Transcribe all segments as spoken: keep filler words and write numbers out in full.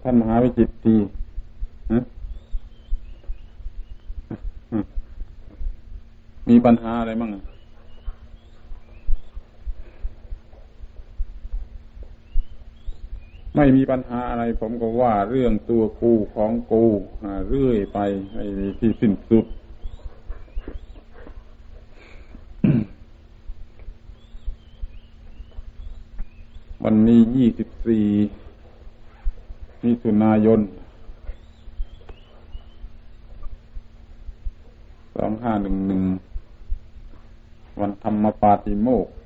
ท่านมหาวิจิตติมีปัญหาอะไรมั่งไม่มีปัญหาอะไรผมก็ว่าเรื่องตัวกูของกูเรื่อยไปไม่มีที่สิ้นสุด วันนี้ยี่สิบสี่มิถุนายนสองห้าหนึ่งหนึ่งวันธรรมปาติโมกข์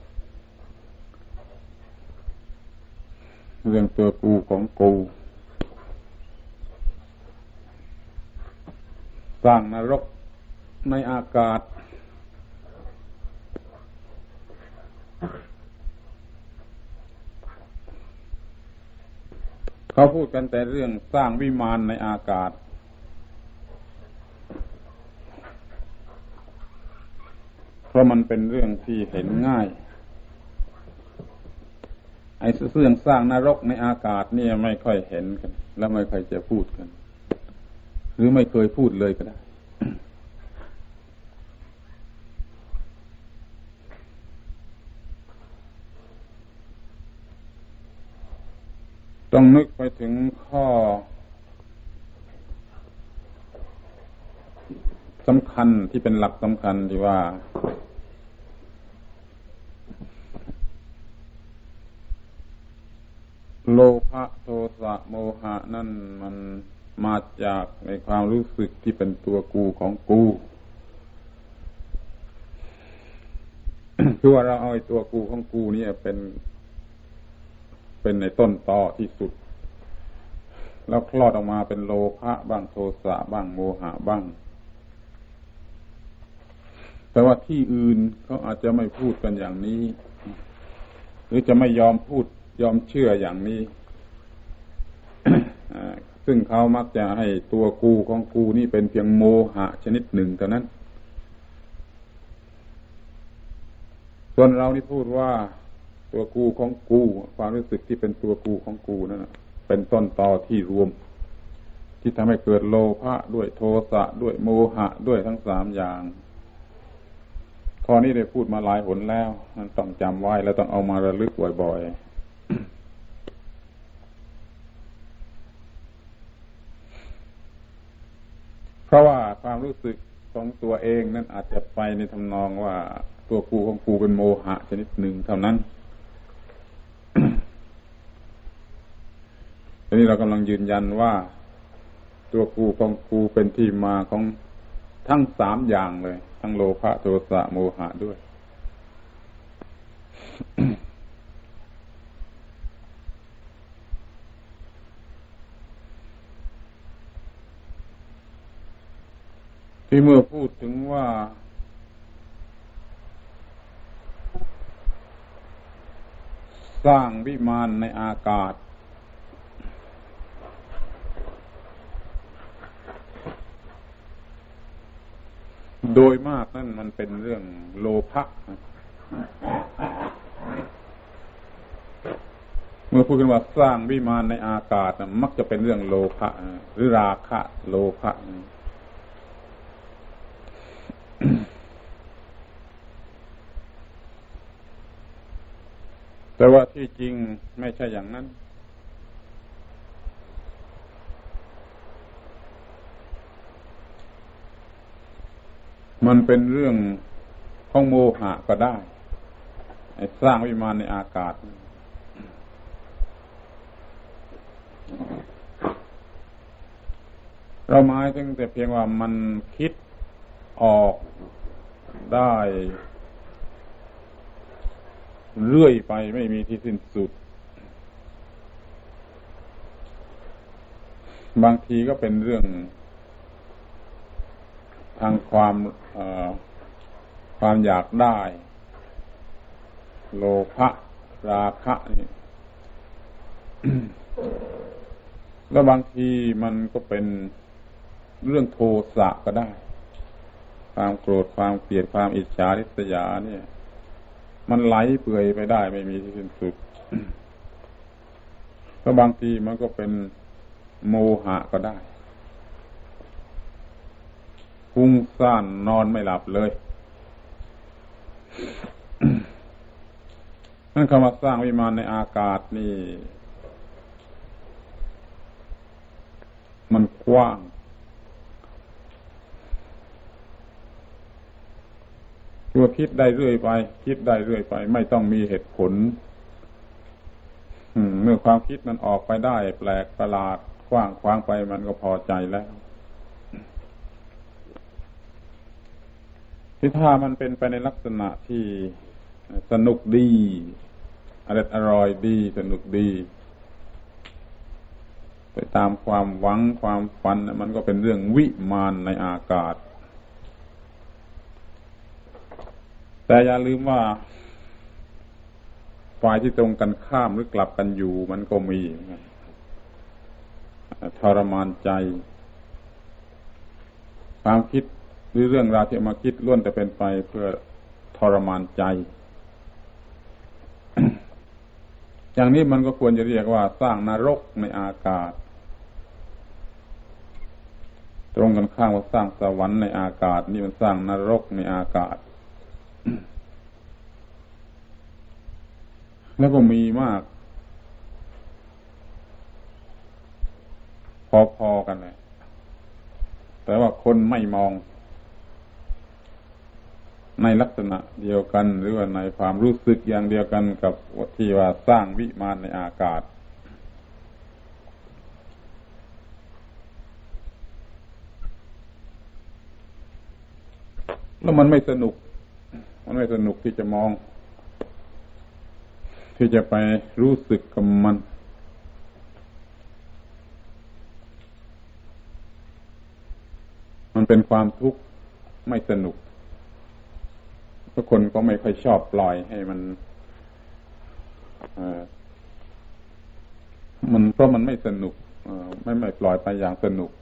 เรื่องตัวกูของกูสร้างนรกในอากาศเขาพูดกันแต่เรื่องสร้างวิมานในอากาศเพราะมันเป็นเรื่องที่เห็นง่ายไอ้เรื่องสร้างนรกในอากาศเนี่ยไม่ค่อยเห็นกันและไม่ค่อยจะพูดกันหรือไม่เคยพูดเลยก็ได้ ต้องนึกไปถึงข้อสำคัญที่เป็นหลักสำคัญที่ว่าโลภะโทสะโมหะนั่นมันมาจากในความรู้สึกที่เป็นตัวกูของกู คือว่าเราเอาไอ้ตัวกูของกูนี่เป็นเป็นในต้นตอที่สุดแล้วคลอดออกมาเป็นโลภะบ้างโทสะบ้างโมหะบ้างแต่ว่าที่อื่นเขาอาจจะไม่พูดกันอย่างนี้หรือจะไม่ยอมพูดยอมเชื่ออย่างนี้ ซึ่งเขามักจะให้ตัวกูของกูนี่เป็นเพียงโมหะชนิดหนึ่งเท่านั้นส่วนเรานี่พูดว่าตัวกูของกูความรู้สึกที่เป็นตัวกูของกูนั่นนะเป็นต้นตอที่รวมที่ทำให้เกิดโลภะด้วยโทสะด้วยโมหะด้วยทั้งสามอย่างข้อนี้ได้พูดมาหลายหนแล้วมันต้องจำไว้แล้วต้องเอามาระลึกบ่อยๆเพราะว่าความรู้สึกของตัวเองนั้นอาจจะไปในทำนองว่าตัวกูของกูเป็นโมหะชนิดหนึ่งเท่านั้นทีนี้เรากำลังยืนยันว่าตัวกูของกูเป็นที่มาของทั้งสามอย่างเลยทั้งโลภะโทสะโมหะด้วย ที่เมื่อพูดถึงว่าสร้างวิมานในอากาศโดยมากนั่นมันเป็นเรื่องโลภะเมื่อพูดกันว่าสร้างวิมานในอากาศมักจะเป็นเรื่องโลภะหรือราคะโลภะแต่ว่าที่จริงไม่ใช่อย่างนั้นมันเป็นเรื่องของโมหะก็ได้ไอ้สร้างวิมานในอากาศเราหมายถึงแต่เพียงว่ามันคิดออกได้เรื่อยไปไม่มีที่สิ้นสุดบางทีก็เป็นเรื่องทางความความอยากได้โลภะราคะนี่ แล้วบางทีมันก็เป็นเรื่องโทสะก็ได้ความโกรธความเกลียดความอิจฉาริษยาเนี่ยมันไหลเปื่อยไปได้ไม่มีที่สิ้นสุด แล้วบางทีมันก็เป็นโมหะก็ได้ฟุ้งซ่านนอนไม่หลับเลย นั่นคำว่าสร้างวิมานในอากาศนี่มันกว้างตัวคิดได้เรื่อยไปคิดได้เรื่อยไปไม่ต้องมีเหตุผลเมื่อความคิดมันออกไปได้แปลกประหลาดกว้างขวางไปมันก็พอใจแล้วที่ถ้ามันเป็นไปในลักษณะที่สนุกดีอร่อยอร่อยดีสนุกดีไปตามความหวังความฝันมันก็เป็นเรื่องวิมานในอากาศแต่อย่าลืมว่าฝ่ายที่ตรงกันข้ามหรือกลับกันอยู่มันก็มีทรมานใจความคิดหรือเรื่องราวที่มาคิดล้วนแต่เป็นไปเพื่อทรมานใจ อย่างนี้มันก็ควรจะเรียกว่าสร้างนรกในอากาศตรงกันข้ามว่าสร้างสวรรค์ในอากาศนี่มันสร้างนรกในอากาศ แล้วก็มีมากพอๆกันเลยแต่ว่าคนไม่มองในลักษณะเดียวกันหรือว่าในความรู้สึกอย่างเดียวกันกับที่ว่าสร้างวิมานในอากาศแล้วมันไม่สนุกมันไม่สนุกที่จะมองที่จะไปรู้สึกกับมันมันเป็นความทุกข์ไม่สนุกทุกคนก็ไม่ค่อยชอบปล่อยให้มันมันเพราะมันไม่สนุกไม่ไม่ปล่อยไปอย่างสนุก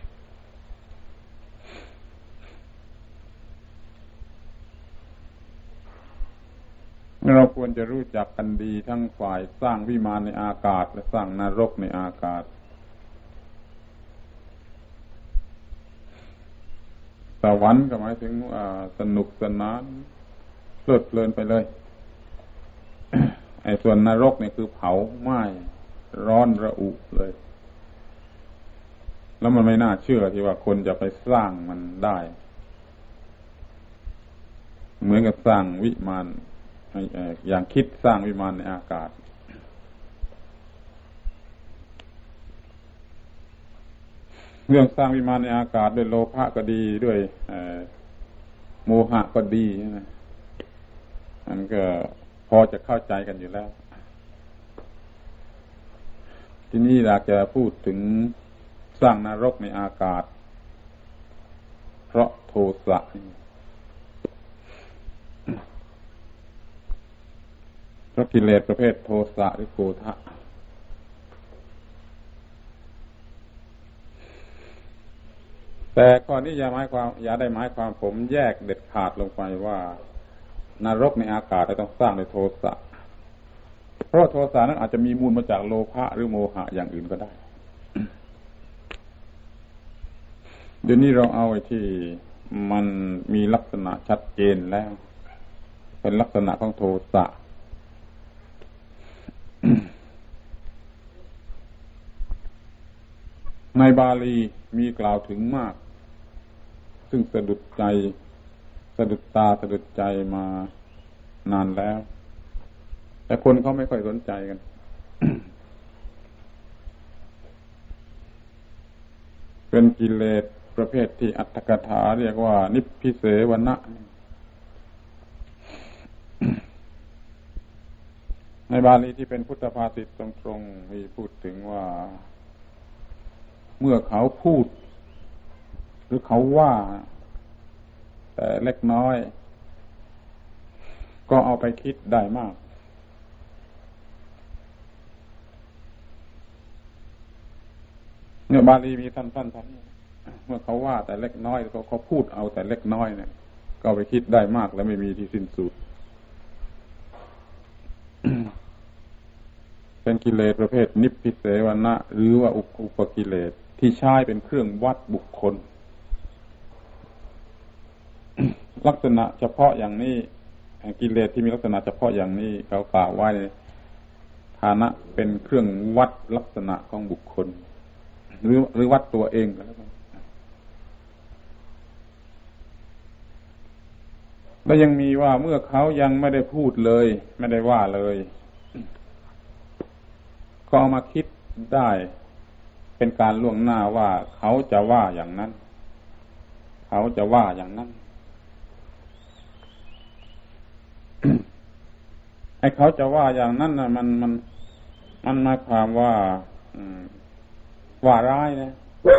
เราควรจะรู้จักกันดีทั้งฝ่ายสร้างวิมานในอากาศและสร้างนรกในอากาศสวรรค์ก็หมายถึงสนุกสนานเพลิดเพลินไปเลย ไอ้ส่วนนรกเนี่ยคือเผาไหม้ร้อนระอุเลยแล้วมันไม่น่าเชื่อที่ว่าคนจะไปสร้างมันได้เหมือนกับสร้างวิมานอย่างคิดสร้างวิมานในอากาศเรื่องสร้างวิมานในอากาศด้วยโลภะก็ดีด้วยโมหะก็ดีนะมันก็พอจะเข้าใจกันอยู่แล้วทีนี้อยากจะพูดถึงสร้างนรกในอากาศเพราะโทสะเพราะกิเลสประเภทโทสะหรือโกฏะแต่ก่อนนี้อย่าหมายความอย่าได้หมายความผมแยกเด็ดขาดลงไปว่านรกในอากาศต้องสร้างในโทสะเพราะโทสะนั้นอาจจะมีมูลมาจากโลภะหรือโมหะอย่างอื่นก็ได้ เดี๋ยวนี้เราเอาไอ้ที่มันมีลักษณะชัดเจนแล้วเป็นลักษณะของโทสะ ในบาลีมีกล่าวถึงมากซึ่งสะดุดใจสะดุดตาสะดุดใจมานานแล้วแต่คนเขาไม่ค่อยสนใจกัน เป็นกิเลสประเภทที่อัตถกถาเรียกว่านิพพิเสวนะ ในบาลีที่เป็นพุทธภาษิตตรงๆมีพูดถึงว่าเมื่อเขาพูดหรือเขาว่าแต่เล็กน้อยก็เอาไปคิดได้มากเนี่ยบาลีมีสั้นๆท่านเมื่อเขาว่าแต่เล็กน้อยก็เขาพูดเอาแต่เล็กน้อยเนี่ยก็เอาไปคิดได้มากและไม่มีที่สิ้นสุดเป็นกิเลสประเภทนิพพิเสวนะหรือว่าอุปกิเลสที่ใช้เป็นเครื่องวัดบุคคล ลักษณะเฉพาะอย่างนี้กิเลสที่มีลักษณะเฉพาะอย่างนี้เขากล่าวไว้ในฐานะเป็นเครื่องวัดลักษณะของบุคคลหรือหรือวัดตัวเองก็แล้วกันแล้วยังมีว่าเมื่อเขายังไม่ได้พูดเลยไม่ได้ว่าเลยก็เอามาคิดได้เป็นการล่วงหน้าว่าเขาจะว่าอย่างนั้นเขาจะว่าอย่างนั้น ไอ้เขาจะว่าอย่างนั้นน่ะมันมันมันหมายความว่าว่าร้ายนะ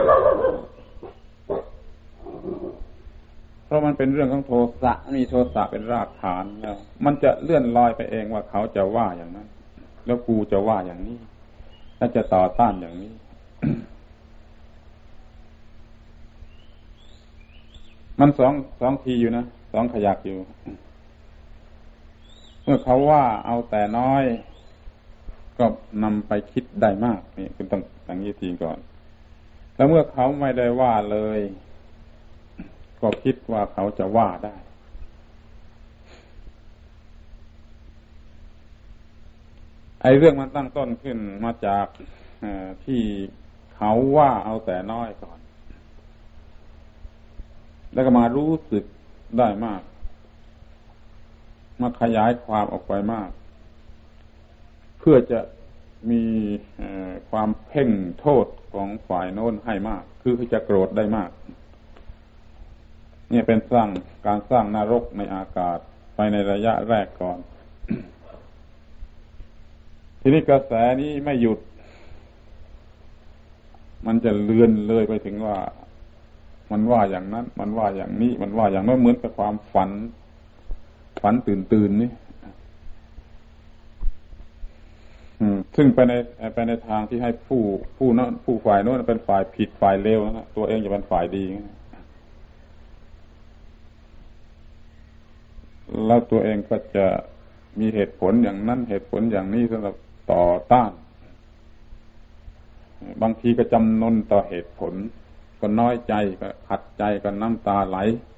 เพราะมันเป็นเรื่องของโทสะมีโทสะเป็นรากฐานแล้วมันจะเลื่อนลอยไปเองว่าเขาจะว่าอย่างนั้นแล้วกูจะว่าอย่างนี้แล้วจะต่อต้านอย่างนี้ มันสองสองทีอยู่นะสองขยักอยู่เมื่อเขาว่าเอาแต่น้อยก็นำไปคิดได้มากนี่คุณต้องอย่างนี้ทีก่อนแล้วเมื่อเขาไม่ได้ว่าเลยก็คิดว่าเขาจะว่าได้ไอ้เรื่องมันตั้งต้นขึ้นมาจากที่เขาว่าเอาแต่น้อยก่อนแล้วก็มารู้สึกได้มากมาขยายความออกไปมากเพื่อจะมีความเพ่งโทษของฝ่ายโน้นให้มากคือจะโกรธได้มากนี่เป็นสร้างการสร้างนรกในอากาศไปในระยะแรกก่อน ทีนี้กระแสนี้ไม่หยุดมันจะเลื่อนเลยไปถึงว่ามันว่าอย่างนั้นมันว่าอย่างนี้มันว่าอย่างนั้นเหมือนกับความฝันฝันตื่นตื่นนี่ซึ่งไปในไปในทางที่ให้ผู้ผู้นั้นผู้ฝ่ายโน้นเป็นฝ่ายผิดฝ่ายเลวนะตัวเองจะเป็นฝ่ายดีแล้วตัวเองก็จะมีเหตุผลอย่างนั้นเหตุผลอย่างนี้สำหรับต่อต้านบางทีก็จำนนต่อเหตุผลก็น้อยใจก็ขัดใจก็น้ำตาไหล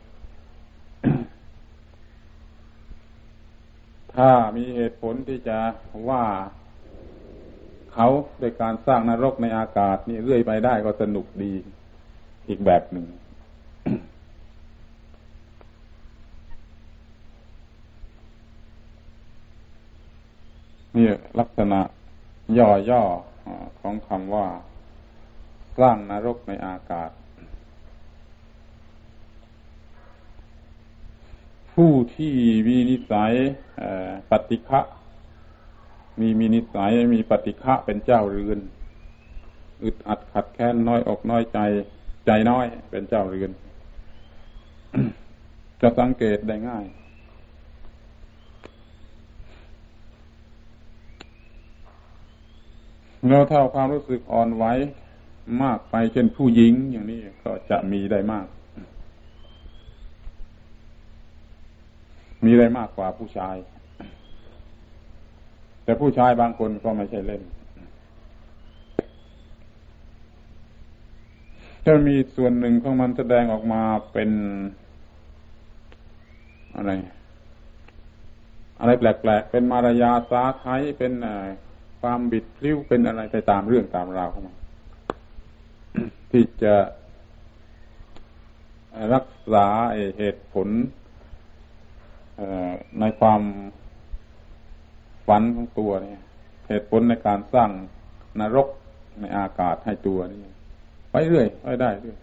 ถ้ามีเหตุผลที่จะว่าเขาโดยการสร้างนรกในอากาศนี่เรื่อยไปได้ก็สนุกดีอีกแบบหนึ่ง นี่ลักษณะย่อๆของคำว่าสร้างนรกในอากาศผู้ที่มีนิสัยปฏิฆะมีมีนิสัยมีปฏิฆะเป็นเจ้าเรือนอึดอัดขัดแค้นน้อยอกน้อยใจใจน้อยเป็นเจ้าเรือน จะสังเกตได้ง่ายแล้วถ้าความรู้สึกอ่อนไหวมากไปเช่นผู้หญิงอย่างนี้ก็จะมีได้มากมีได้มากกว่าผู้ชายแต่ผู้ชายบางคนก็ไม่ใช่เล่นจะมีส่วนหนึ่งของมันแสดงออกมาเป็นอะไรอะไรแปลกๆเป็นมารยาทสาไทยเป็นความบิดพลิ้วเป็นอะไรไปตามเรื่องตามราวเข้ามา ที่จะรักษาเหตุผลในความฝันของตัวเนี่ยเหตุผลในการสร้างนรกในอากาศให้ตัวนี่ไปเรื่อยไปได้เรื่อย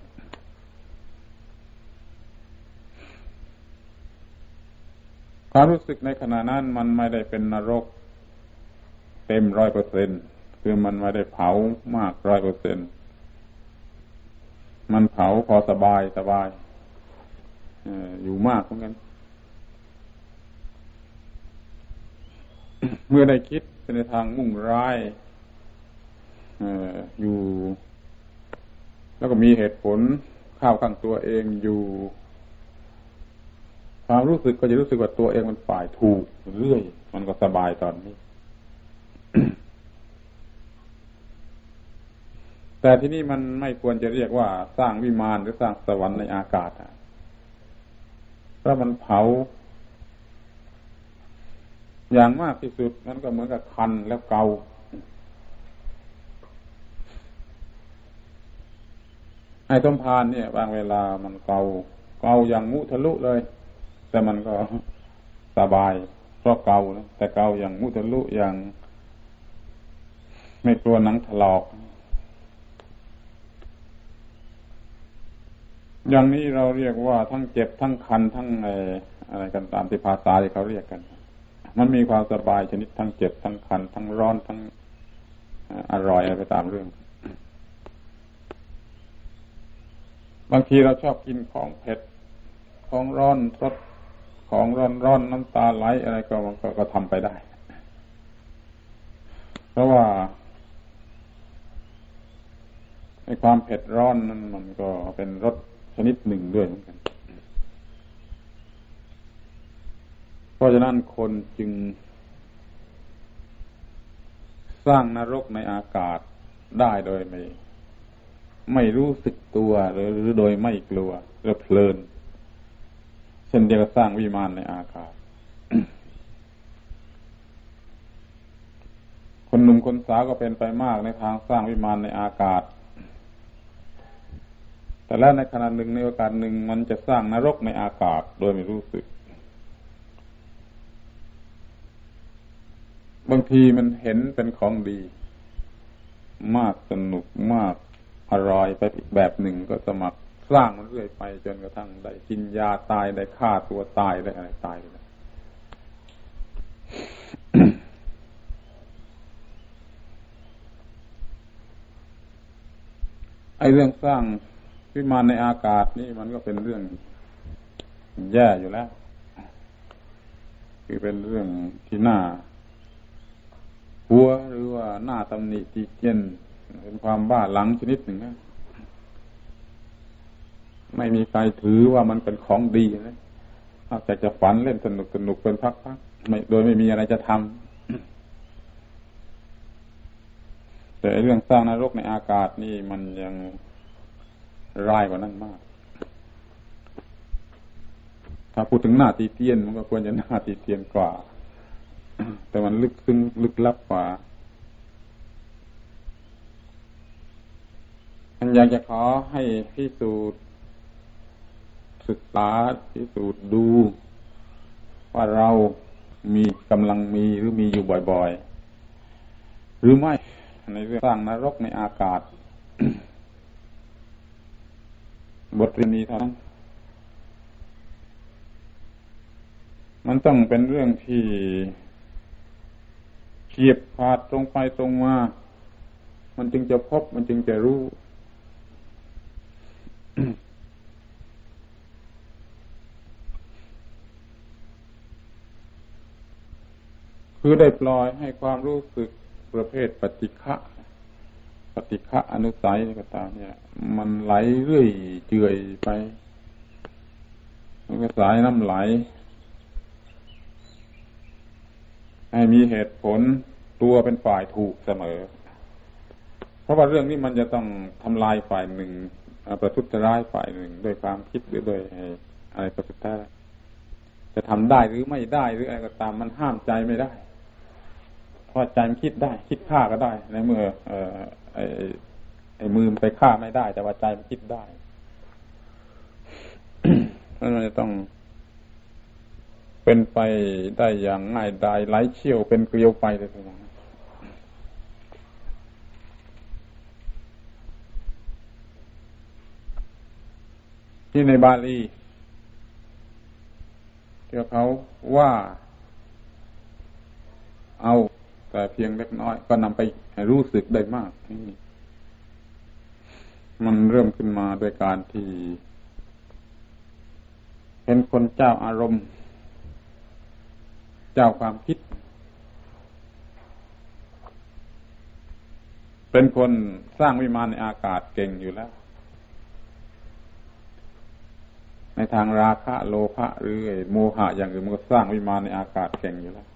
ความรู้สึกในขณะนั้นมันไม่ได้เป็นนรกเต็มร้อยเปอร์เซ็นต์คือมันไม่ได้เผามากร้อยเปอร์เซ็นต์มันเผาพอสบายสบายอยู่มากเหมือนกัน เมื่อได้คิดเป็นในทางมุ่งร้ายอยู่แล้วก็มีเหตุผลเข้าข้างตัวเองอยู่ความรู้สึกก็จะรู้สึกว่าตัวเองมันฝ่ายถูกเรื่อยมันก็สบายตอนนี้แต่ที่นี่มันไม่ควรจะเรียกว่าสร้างวิมานหรือสร้างสวรรค์ในอากาศเพราะมันเผาอย่างมากที่สุดนั้นก็เหมือนกับคันแล้วเกาไอ้ต้มพานเนี่ยบางเวลามันเกาเกาอย่างมุทะลุเลยแต่มันก็สบายเพราะเกานะแต่เกาอย่างมุทะลุอย่างไม่กลัวหนังถลอกอย่างนี้เราเรียกว่าทั้งเจ็บทั้งคันทั้งอะไรกันตามที่ภาษาที่เขาเรียกกันมันมีความสบายชนิดทั้งเจ็บทั้งคันทั้งร้อนทั้งอร่อยอะไรไปตามเรื่องบางทีเราชอบกินของเผ็ดของร้อนรสของร้อนร้อนน้ำตาไหลอะไรก็มันก็ก็ทำไปได้เพราะว่าไอ้ความเผ็ดร้อนนั้นมันก็เป็นรสชนิดหนึ่งด้วยเหมือนกันเพราะฉะนั้นคนจึงสร้างนรกในอากาศได้โดยไม่ไม่รู้สึกตัวหรือหรือโดยไม่กลัวหรือเพลินเช่นเดียวกับสร้างวิมานในอากาศ คนหนุ่มคนสาวก็เป็นไปมากในทางสร้างวิมานในอากาศแต่แล้วในขณะหนึ่งในโอกาสหนึ่งมันจะสร้างนรกในอากาศโดยไม่รู้สึกบางทีมันเห็นเป็นของดีมากสนุกมากอร่อยไปอีกแบบหนึ่งก็สมัครสร้างมันเรื่อยไปจนกระทั่งได้กินยาตายได้ฆ่าตัวตายได้อะไรตายไป ไอ้เรื่องสร้างวิมานในอากาศนี่มันก็เป็นเรื่องแย่อยู่แล้วคือเป็นเรื่องที่น่าหัวหรือว่าหน้าตำหนิตีเจียนเป็นความบ้าหลังชนิดหนึ่งนะไม่มีใครถือว่ามันเป็นของดีนะนอกจากจะฝันเล่นสนุกสนุกเป็นพักๆไม่โดยไม่มีอะไรจะทำแต่เรื่องสร้างนรกในอากาศนี่มันยังร้ายกว่านั้นมากถ้าพูดถึงหน้าตีเตียนมันก็ควรจะหน้าตีเตียนกว่าแต่มันลึกซึ้งลึกลับกว่าฉันอยากจะขอให้พิสูจน์ศึกษาพิสูจน์ดูว่าเรามีกำลังมีหรือมีอยู่บ่อยๆหรือไม่ในเรื่องสร้างนรกในอากาศ บทเรียนนี้ทั้งมันต้องเป็นเรื่องที่เฉียบขาดตรงไปตรงมามันจึงจะพบมันจึงจะรู้ คือได้ปล่อยให้ความรู้สึกประเภทปฏิฆะปฏิฆะอนุสัยก็ตามเนี่ยมันไหลเรื่อยเจือยไปมันก็สายน้ำไหลให้มีเหตุผลตัวเป็นฝ่ายถูกเสมอเพราะว่าเรื่องนี้มันจะต้องทำลายฝ่ายหนึ่งประทุษร้ายฝ่ายหนึ่งด้วยความคิดหรือโดยอะไรก็สุดท้ายจะทำได้หรือไม่ได้หรืออะไรก็ตามมันห้ามใจไม่ได้เพราะใจมันคิดได้คิดฆ่าก็ได้ในเมื่อเอ่อไอ้ไอ้มือมันไปฆ่าไม่ได้แต่ว่าใจมันคิดได้ นั่นมันจะต้องเป็นไปได้อย่างง่ายดายไหลเชี่ยวเป็นเกลียวไฟเลยทีเดียวที่ในบาลีที่เขาว่าเอาแต่เพียงเล็กน้อยก็นำไปรู้สึกได้มากนี่มันเริ่มขึ้นมาโดยการที่เป็นคนเจ้าอารมณ์เจ้าความคิดเป็นคนสร้างวิมานในอากาศเก่งอยู่แล้วในทางราคะโลภะหรือโมหะอย่างอื่นมันก็สร้างวิมานในอากาศเก่งอยู่แล้ว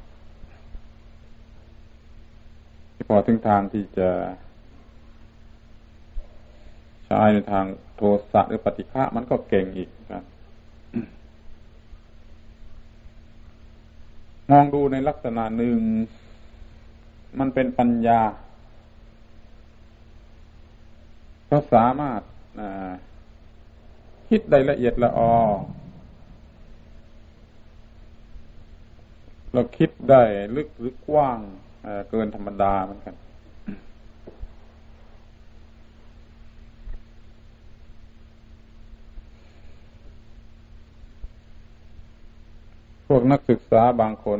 พอถึงทางที่จะช้ในทางโทสะหรือปฏิฆะมันก็เก่งอีกครับมองดูในลักษณะหนึ่งมันเป็นปัญญาเขาสามารถคิดได้ละเอียดละออเราคิดได้ลึกหรือกว้างเกินธรรมดาเหมือนกันพวกนักศึกษาบางคน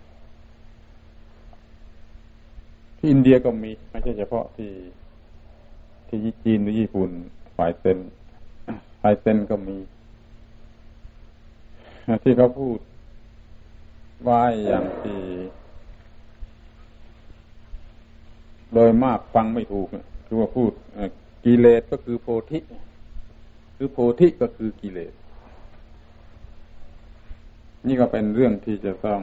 ที่อินเดียก็มีไม่ใช่เฉพาะที่ที่จีนหรือญี่ปุ่นฝ่ายเซนฝ่ายเซนก็มีที่เขาพูดว่าอย่างที่โดยมากฟังไม่ถูกคือว่าพูดกิเลสก็คือโพธิหรือโพธิก็คือกิเลสนี่ก็เป็นเรื่องที่จะต้อง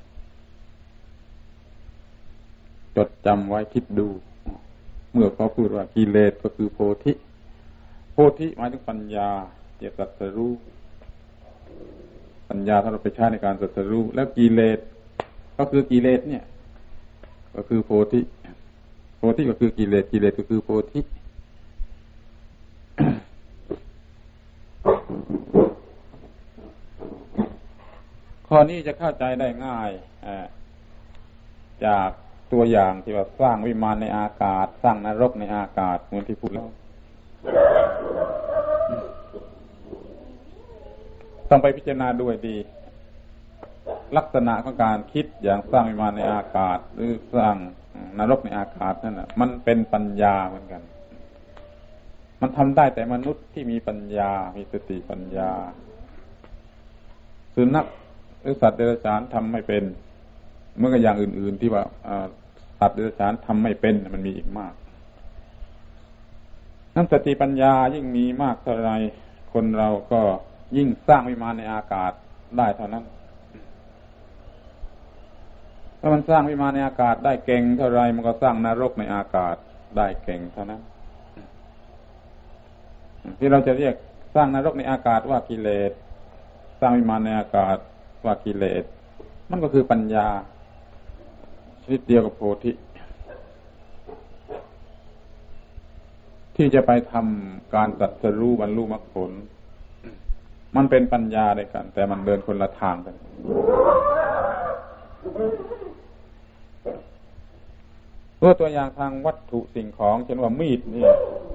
จดจำไว้คิดดูเมื่อเขาพูดว่ากิเลสก็คือโพธิโพธิหมายถึงปัญญาเกี่ยวกับตรัสรู้ปัญญาถ้าเราไปใช้ในการตรัสรู้แล้วกิเลสก็คือกิเลสเนี่ยก็คือโพธิโพธิก็คือกิเลสกิเลสก็คือโพธิข้อนี้จะเข้าใจได้ง่ายจากตัวอย่างที่ว่าสร้างวิมานในอากาศสร้างนรกในอากาศเหมือนที่พูดแล้วต้องไปพิจารณาด้วยดีลักษณะของการคิดอย่างสร้างวิมานในอากาศหรือสร้างนรกในอากาศนั่นน่ะมันเป็นปัญญาเหมือนกันมันทำได้แต่มนุษย์ที่มีปัญญามีสติปัญญาสุนัขหรือสัตว์เดรัจฉานทำไม่เป็นเมื่อกับอย่างอื่นๆที่ว่าสัตว์เดรัจฉานทำไม่เป็นมันมีอีกมากนั้นสติปัญญายิ่งมีมากเท่าไรคนเราก็ยิ่งสร้างวิมานในอากาศได้เท่านั้นถ้ามันสร้างวิมานในอากาศได้เก่งเท่าไรมันก็สร้างนรกในอากาศได้เก่งเท่านั้นที่เราจะเรียกสร้างนรกในอากาศว่ากิเลสสร้างวิมานในอากาศว่ากิเลสมันก็คือปัญญาชนิดเดียวกับโพธิที่จะไปทำการตรัสรู้บรรลุมรรคผลมันเป็นปัญญาด้วยกันแต่มันเดินคนละทางกันตัวอย่างทางวัตถุสิ่งของเช่นว่ามีดนี่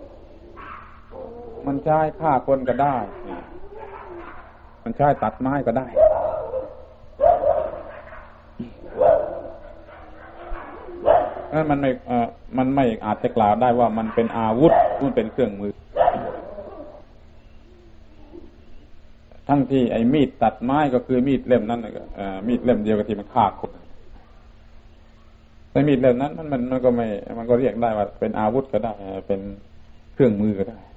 มันใช้ฆ่าคนก็ได้มันใช้ตัดไม้ก็ได้นั่นมันไม่เอ่อมันไม่อาจจะกล่าวได้ว่ามันเป็นอาวุธมันเป็นเครื่องมือทั้งที่ไอ้มีดตัดไม้ก็คือมีดเล่มนั้นเอ่อมีดเล่มเดียวกับที่มันฆ่าคนแต่มีดเล่มนั้นมันมันมันก็ไม่มันก็เรียกได้ว่าเป็นอาวุธก็ได้เป็นเครื่องมือก็ได้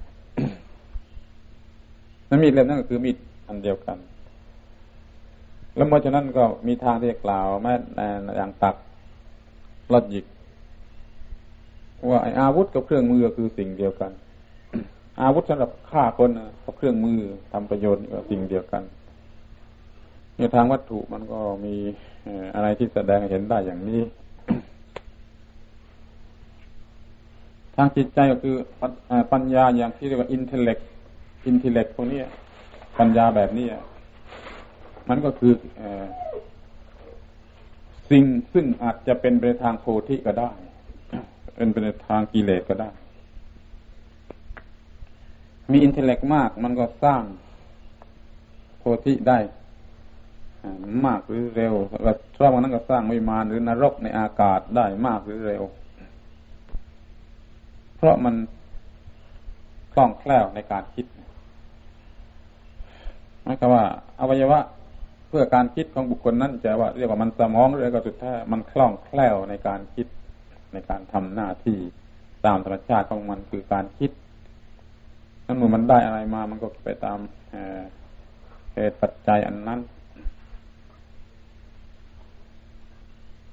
นั่นมีดเล่มนั้นก็คือมีดอันเดียวกันแล้วเพราะฉะนั้นก็มีทางที่จะกล่าวแม้อย่างตัดลอดหยิกว่าไอ้อาวุธกับเครื่องมือก็คือสิ่งเดียวกันอาวุธสำหรับฆ่าคนกับเครื่องมือทำประโยชน์ก็สิ่งเดียวกันในทางวัตถุมันก็มีอะไรที่แสดงเห็นได้อย่างนี้ทางจิตใจก็คือปัญญาอย่างที่เรียกว่า intellect intellect พวกนี้ปัญญาแบบนี้มันก็คือสิ่งซึ่งอาจจะเป็นไปทางโพธิก็ได้เป็นไปในทางกิเลสก็ได้มีอินเทลเล็กต์มากมันก็สร้างโพธิได้มากหรือเร็วแล้วชอบนั้นก็สร้างวิมานหรือนรกในอากาศได้มากหรือเร็วเพราะมันคล่องแคล่วในการคิดหมายความว่าอวัยวะเพื่อการคิดของบุคคลนั้นจะว่าเรียกว่ามันสมองหรือก็สุดท้ายมันคล่องแคล่วในการคิดในการทำหน้าที่ตามธรรมชาติของมันคือการคิดนั้นเมื่อมันได้อะไรมามันก็ไปตามเหตุปัจจัยอันนั้น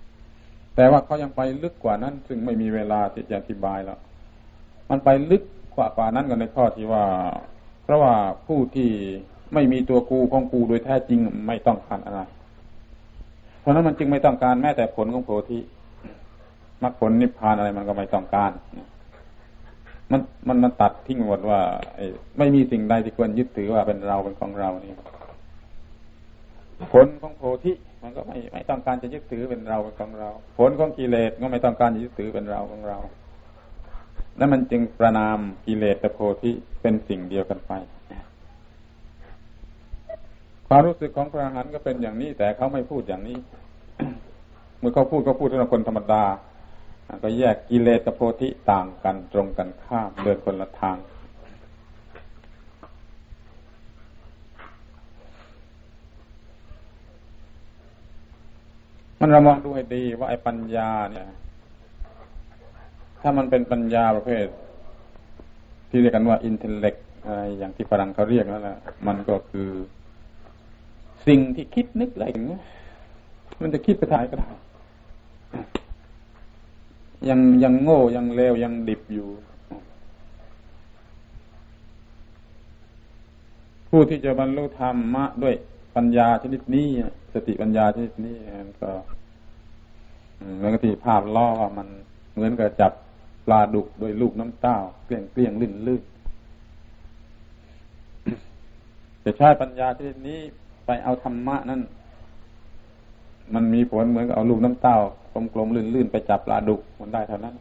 แต่ว่าเขายังไปลึกกว่านั้นซึ่งไม่มีเวลาที่จะอธิบายแล้วมันไปลึกกฝ่าฝ่านั้นกันในข้อที่ว่าเพราะว่าผู้ที่ไม่มีตัวกูของกูโดยแท้จริงไม่ต้องการอะไรเพราะนั้นมันจึงไม่ต้องการแม้แต่ผลของโพธิมรรคผลนิพพานอะไรมันก็ไม่ต้องการมันมันมันตัดทิ้งหมดว่าไม่มีสิ่งใดที่ควรยึดถือว่าเป็นเราเป็นของเรานี่ผลของโพธิมันก็ไม่ไม่ต้องการจะยึดถือเป็นเราเป็นของเราผลของกิเลสก็ไม่ต้องการจะยึดถือเป็นเราของเรานั่นมันจึงประนามกิเลสกับโพธิเป็นสิ่งเดียวกันไปความรู้สึกของพระอรหันต์ก็เป็นอย่างนี้แต่เขาไม่พูดอย่างนี้ เมื่อเขาพูดก็พูดสำหรับคนธรรมดาก็แยกกิเลสกับโพธิต่างกันตรงกันข้ามเดินคนละทางมันเรามองดูให้ดีว่าไอ้ปัญญาเนี่ยถ้ามันเป็นปัญญาประเภทที่เรียกกันว่า intellect อะไรอย่างที่ฝรั่งเขาเรียกนั่นแหละมันก็คือสิ่งที่คิดนึกอะไรอย่างเงี้ยมันจะคิดไปทางก็ได้ยังยังโง่ยังเลวยังดิบอยู่ผู้ที่จะบรรลุธรรมะด้วยปัญญาชนิดนี้สติปัญญาชนิดนี้มันก็เหมือนกับที่ภาพล่อมันเหมือนกับจับปลาดุกโดยลูกน้ำเต้าเกลี้ยงเกลี้ยงลื่นลื่นจะใช้ปัญญาชนิดนี้ไปเอาธรรมะนั่นมันมีผลเหมือนกับเอาลูกน้ำเต้ากลมๆลื่นๆไปจับปลาดุกมันได้เท่านั้น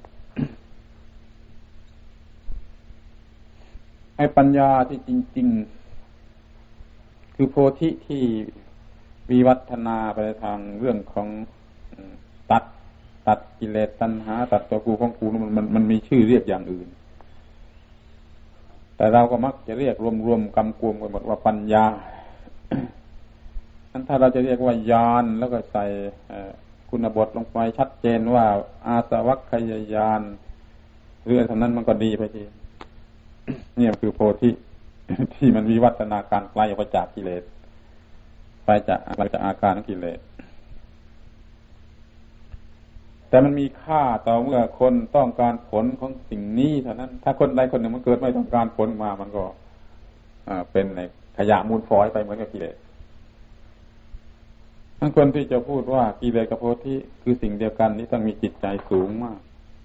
ไอ้ปัญญาที่จริงๆคือโพธิที่วิวัฒนาไปทางเรื่องของตัดตัดกิเลสตัณหาตัดตัวกูของกูมันมันมันมีชื่อเรียกอย่างอื่นแต่เราก็มักจะเรียกรวมๆกำกวมกันหมดว่าปัญญาถ้าเราจะเรียกว่าญาณแล้วก็ใส่คุณบทลงไปชัดเจนว่าอาสวัคคยญาณหรืออะไรนั้นมันก็ดีไปทีเนี่ยคือโพธิที่มันวิวัฒนาการไกลออกไปจากกิเลสไปจากไปจากอาการของกิเลสแต่มันมีค่าต่อเมื่อคนต้องการผลของสิ่งนี้เท่านั้นถ้าคนใดคนหนึ่งมันเกิดไม่ต้องการผลมามันก็เป็นขยะมูลฝอยไปเหมือนกับกิเลสทั้งคนที่จะพูดว่ากิเลสกับโพธิคือสิ่งเดียวกันนี้ต้องมีจิตใจสูงมาก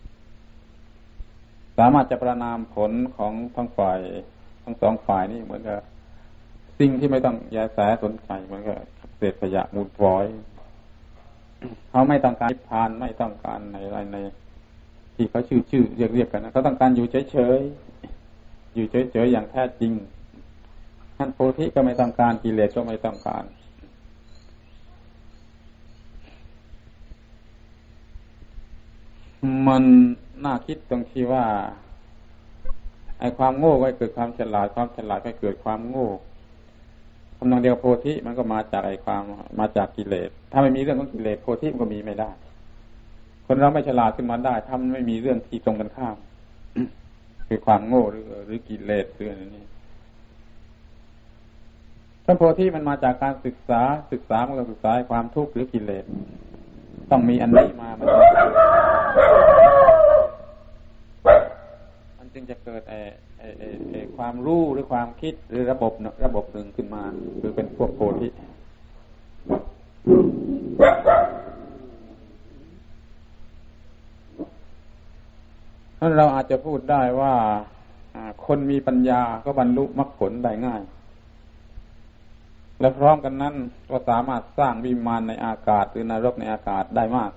สามารถจะประนามผลของทั้งฝ่ายทั้งสองฝ่ายนี่เหมือนกับสิ่งที่ไม่ต้องแยแสสนใจเหมือนกับเศษขยะมูลฝอยเขาไม่ต้องการนิพพานไม่ต้องการในอะไรในที่เขาชื่อชื่อเรียกเรียกกันนะเขาต้องการอยู่เฉยๆอยู่เฉยๆอย่างแท้จริงท่านโพธิก็ไม่ต้องการกิเลสก็ไม่ต้องการมันน่าคิดตรงที่ว่าไอ้ความโง่ก็เกิดความฉลาดความฉลาดก็เกิดความโง่คำนองเดียวโพธิมันก็มาจากไอ้ความมาจากกิเลสถ้าไม่มีเรื่องของกิเลสโพธิมันก็มีไม่ได้คนเราไม่ฉลาดขึ้นมาได้ถ้ามันไม่มีเรื่องที่ตรงกันข้าม คือความโง่หรือหรือกิเลสหรืออะไรนี่ถ้าโพธิมันมาจากการศึกษาศึกษามันก็ศึกษาความทุกข์หรือกิเลสต้องมีอันนี้มามันมันจึงจะเกิดไอ้ไอ้ไอ้ความรู้หรือความคิดหรือระบบระบบหนึ่งขึ้นมาคือเป็นพวกโพธินั้นเราอาจจะพูดได้ว่าคนมีปัญญาก็บรรลุมรรคผลได้ง่ายและพร้อมกันนั้นก็สามารถสร้างวิมานในอากาศหรือนรกในอากาศได้มาก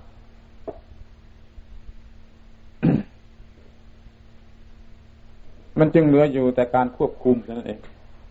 มันจึงเหลืออยู่แต่การควบคุมนั่นเอง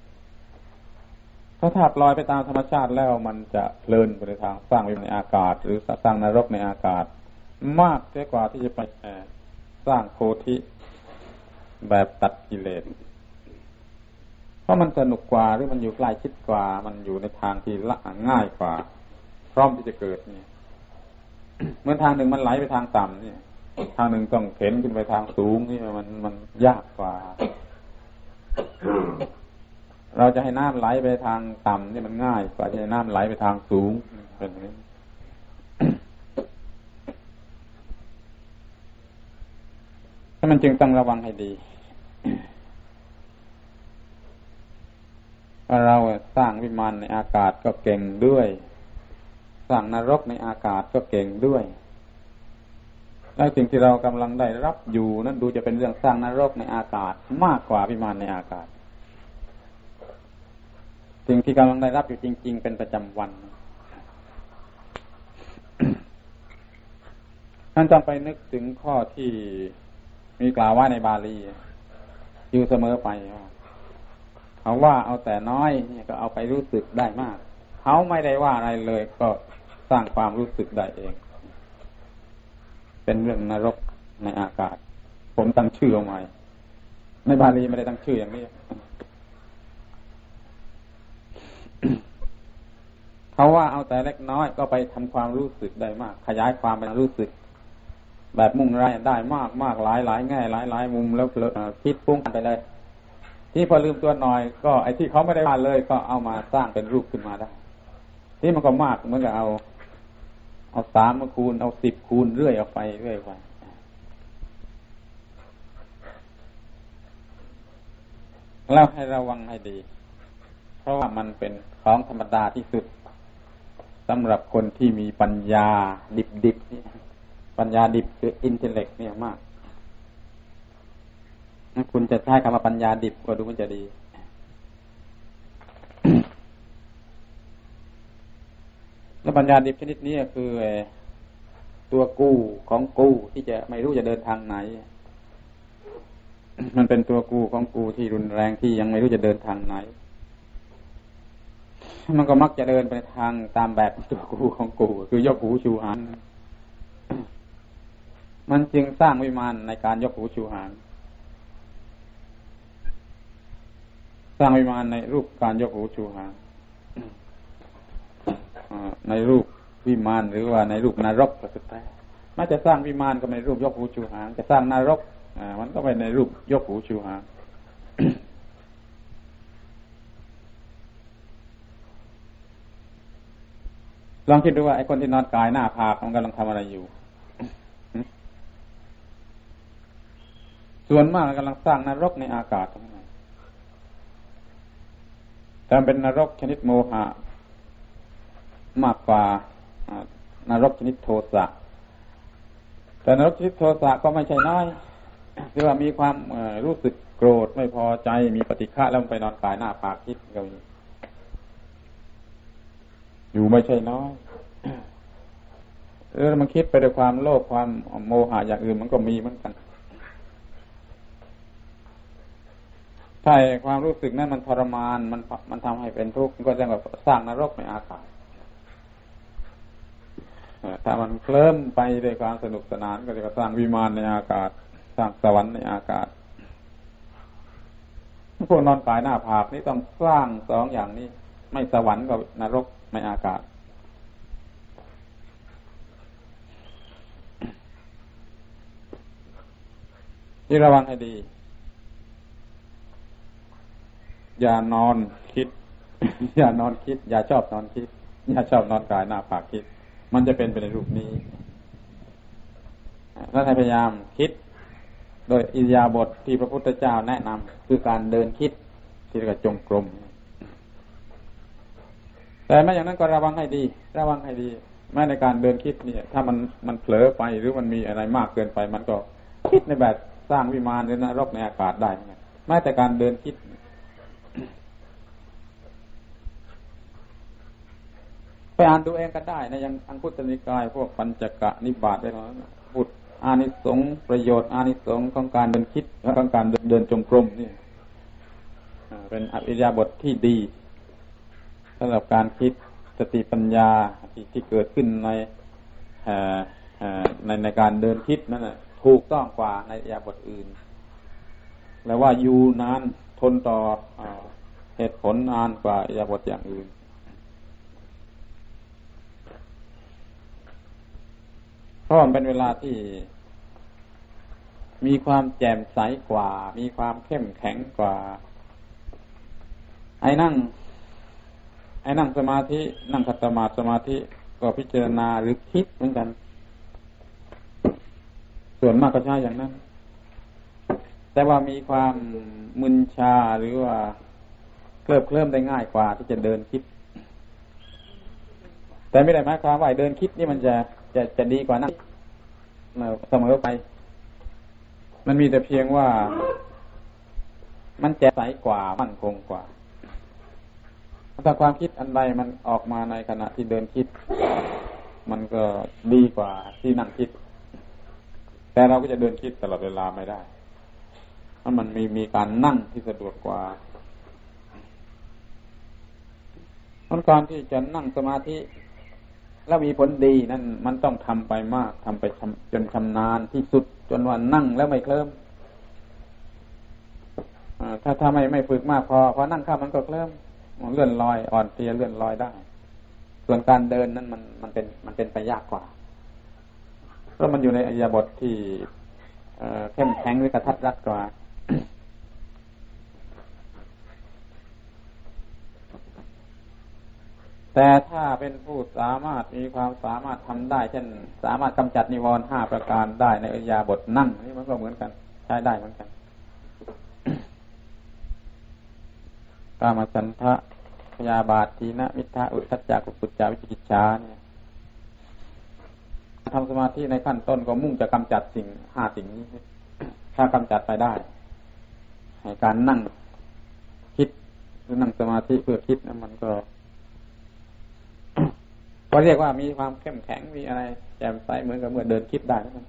ถ้าถ้าปล่อยไปตามธรรมชาติแล้วมันจะเพลินไปในทางสร้างวิมานในอากาศหรือสร้างนรกในอากาศมากเสียกว่าที่จะไปสร้างโพธิแบบตัดกิเลสเพราะมันสนุกกว่าหรือมันอยู่ใกล้ชิดกว่ามันอยู่ในทางที่ละง่ายกว่าพร้อมที่จะเกิดนี่เหมือนทางหนึ่งมันไหลไปทางต่ำนี่ทางหนึ่งต้องเข็นขึ้นไปทางสูงนี่มันมันยากกว่าเราจะให้น้ำไหลไปทางต่ำนี่มันง่ายกว่าจะให้น้ำไหลไปทางสูงเป็นอย่างนี้ถ้ามันจึงต้องระวังให้ดีเราสร้างวิมานในอากาศก็เก่งด้วยสร้างนรกในอากาศก็เก่งด้วยแล้วสิ่งที่เรากำลังได้รับอยู่นั้นดูจะเป็นเรื่องสร้างนรกในอากาศมากกว่าวิมานในอากาศสิ่งที่กำลังได้รับอยู่จริงๆเป็นประจำวันท่านต้องไปนึกถึงข้อที่มีกล่าวไว้ในบาลีอยู่เสมอไปเขาว่าเอาแต่น้อยก็เอาไปรู้สึกได้มากเขาไม่ได้ว่าอะไรเลยก็สร้างความรู้สึกได้เองเป็นเรื่องนรกในอากาศผมตั้งชื่อเอาไว้ในบาลีไม่ได้ตั้งชื่ออย่างนี้ เขาว่าเอาแต่เล็กน้อยก็ไปทำความรู้สึกได้มากขยายความเป็นรู้สึกแบบมุ่งร้ายได้มากมากหลายหลายแง่หลายหลายมุมแล้วคิดปุ้งไปเลยที่พอลืมตัวหน่อยก็ไอ้ที่เขาไม่ได้ว่าเลยก็เอามาสร้างเป็นรูปขึ้นมาได้ที่มันก็มากเหมือนกับเอาเอาสามมาคูณเอาสิบคูณเรื่อยออกไปเรื่อยไปแล้วให้ระวังให้ดีเพราะว่ามันเป็นของธรรมดาที่สุดสำหรับคนที่มีปัญญาดิบๆนี่ปัญญาดิบคืออินเทลเล็กเนี่ยมากถ้าคุณจะใช้คำว่าปัญญาดิบก็ดูมันจะดี แล้วปัญญาดิบชนิดนี้คือตัวกู้ของกู้ที่จะไม่รู้จะเดินทางไหน มันเป็นตัวกู้ของกู้ที่รุนแรงที่ยังไม่รู้จะเดินทางไหนมันก็มักจะเดินไปทางตามแบบตัวกู้ของกู้คือยกหูชูหางมันจึงสร้างวิมานในการยกหูชูหางสร้างวิมานในรูปการยกหูชูหางในรูปวิมานหรือว่าในรูปนรกก็สุดท้ายไม่จะสร้างวิมานก็ในรูปยกหูชูหางจะสร้างนรกมันก็ไปในรูปยกหูชูหาง ลองคิดดูว่าไอ้คนที่นอนกายหน้าผากมันกำลังทำอะไรอยู่ ส่วนมากกำลังสร้างนรกในอากาศทั้งนั้นแต่เป็นนรกชนิดโมหะมากกว่านรกชนิดโทสะแต่นรกชนิดโทสะก็ไม่ใช่น้อยคือว่ามีความรู้สึกโกรธไม่พอใจมีปฏิฆะแล้วไปนอนกายหน้าผากคิดก็มีอยู่ไม่ใช่น้อยเออมันคิดไปด้วยความโลภความโมหะอย่างอื่นมันก็มีเหมือนกันถ้าความรู้สึกนั้นมันทรมานมันมันทำให้เป็นทุกข์ก็จะแบบสร้างนรกในอากาศถ้ามันเคลิ้มไปด้วยความสนุกสนานก็จะสร้างวิมานในอากาศสร้างสวรรค์ในอากาศพวกนอนกายหน้าผากนี่ต้องสร้างสองอย่างนี้ไม่สวรรค์กับนรกในอากาศที่ระวังให้ดีอย่านอนคิด อย่านอนคิดอย่าชอบนอนคิดอย่าชอบนอนกายหน้าผากคิดมันจะเป็นไปในรูปนี้แล้วให้พยายามคิดโดยอิริยาบถที่พระพุทธเจ้าแนะนำคือการเดินคิดที่เรียกว่าจงกรมแต่ไม่อย่างนั้นก็ระวังให้ดีระวังให้ดีแม้ในการเดินคิดเนี่ยถ้ามันมันเผลอไปหรือมันมีอะไรมากเกินไปมันก็คิดในแบบสร้างวิมานหรือนรกในอากาศได้แม้แต่การเดินคิดไปอ่านดูเองก็ได้นะยังอังคุตนิกายพวกปัญจกนิบาตได้แล้วพูดอานิสงส์ประโยชน์อานิสงส์ของการเดินคิดและของการเดินจงกรมนี่เป็นอิริยาบถที่ดีสำหรับการคิดสติปัญญาที่ที่เกิดขึ้นในในในการเดินคิดนั่นน่ะถูกต้องกว่าในอิริยาบถอื่นแล้วว่าอยู่นานทนต่อเหตุผลนานกว่าอิริยาบถอย่างอื่นเพราะมันเป็นเวลาที่มีความแจ่มใสกว่ามีความเข้มแข็งกว่าไอ้นั่งไอ้นั่งสมาธินั่งขัดสมาธิสมาธิก็พิจารณาหรือคิดเหมือนกันส่วนมากก็ใช้อย่างนั้นแต่ว่ามีความมึนชาหรือว่าเคลิบเคลิ้มได้ง่ายกว่าที่จะเดินคิดแต่ไม่ได้หมายความว่าเดินคิดนี่มันจะจะจะดีกว่านั่งเสมอไปมันมีแต่เพียงว่ามันแจ่มใสกว่ามั่นคงกว่าถ้าความคิดอันใดมันออกมาในขณะที่เดินคิดมันก็ดีกว่าที่นั่งคิดแต่เราก็จะเดินคิดตลอดเวลาไม่ได้เพราะมันมีมีการนั่งที่สะดวกกว่าเพราะการที่จะนั่งสมาธิแล้วมีผลดีนั่นมันต้องทำไปมากทำไปจนชำนาญที่สุดจนว่านั่งแล้วไม่เคลิ้มถ้าถ้าไม่ไม่ฝึกมากพอพอนั่งข้ามมันก็เคลิ้มเลื่อนลอยอ่อนเพลียเลื่อนลอยได้ส่วนการเดินนั้นมันมันเป็นมันเป็นไปยากกว่าเพราะมันอยู่ในอิริยาบถที่เข้มแข็งหรือกระทัดรัดกว่าแต่ถ้าเป็นผู้สามารถมีความสามารถทำได้เช่นสามารถกำจัดนิวรณ์ห้าประการได้ในอิริยาบถนั่งนี่มันก็เหมือนกันใช้ได้เหมือนกัน กามฉันทะพยาบาททีนะมิทธะอุทธัจจะกุกุจจะวิจิกิจฉาเนี่ยทำสมาธิในขั้นต้นก็มุ่งจะกำจัดสิ่งห้าสิ่งนี้ถ้ากำจัดไปได้การนั่งคิดหรือนั่งสมาธิเพื่อคิดนั้นมันก็ก็เรียกว่ามีความเข้มแข็งมีอะไรแจ่มใสเหมือนกับเมื่อเดินคิดได้นะครับ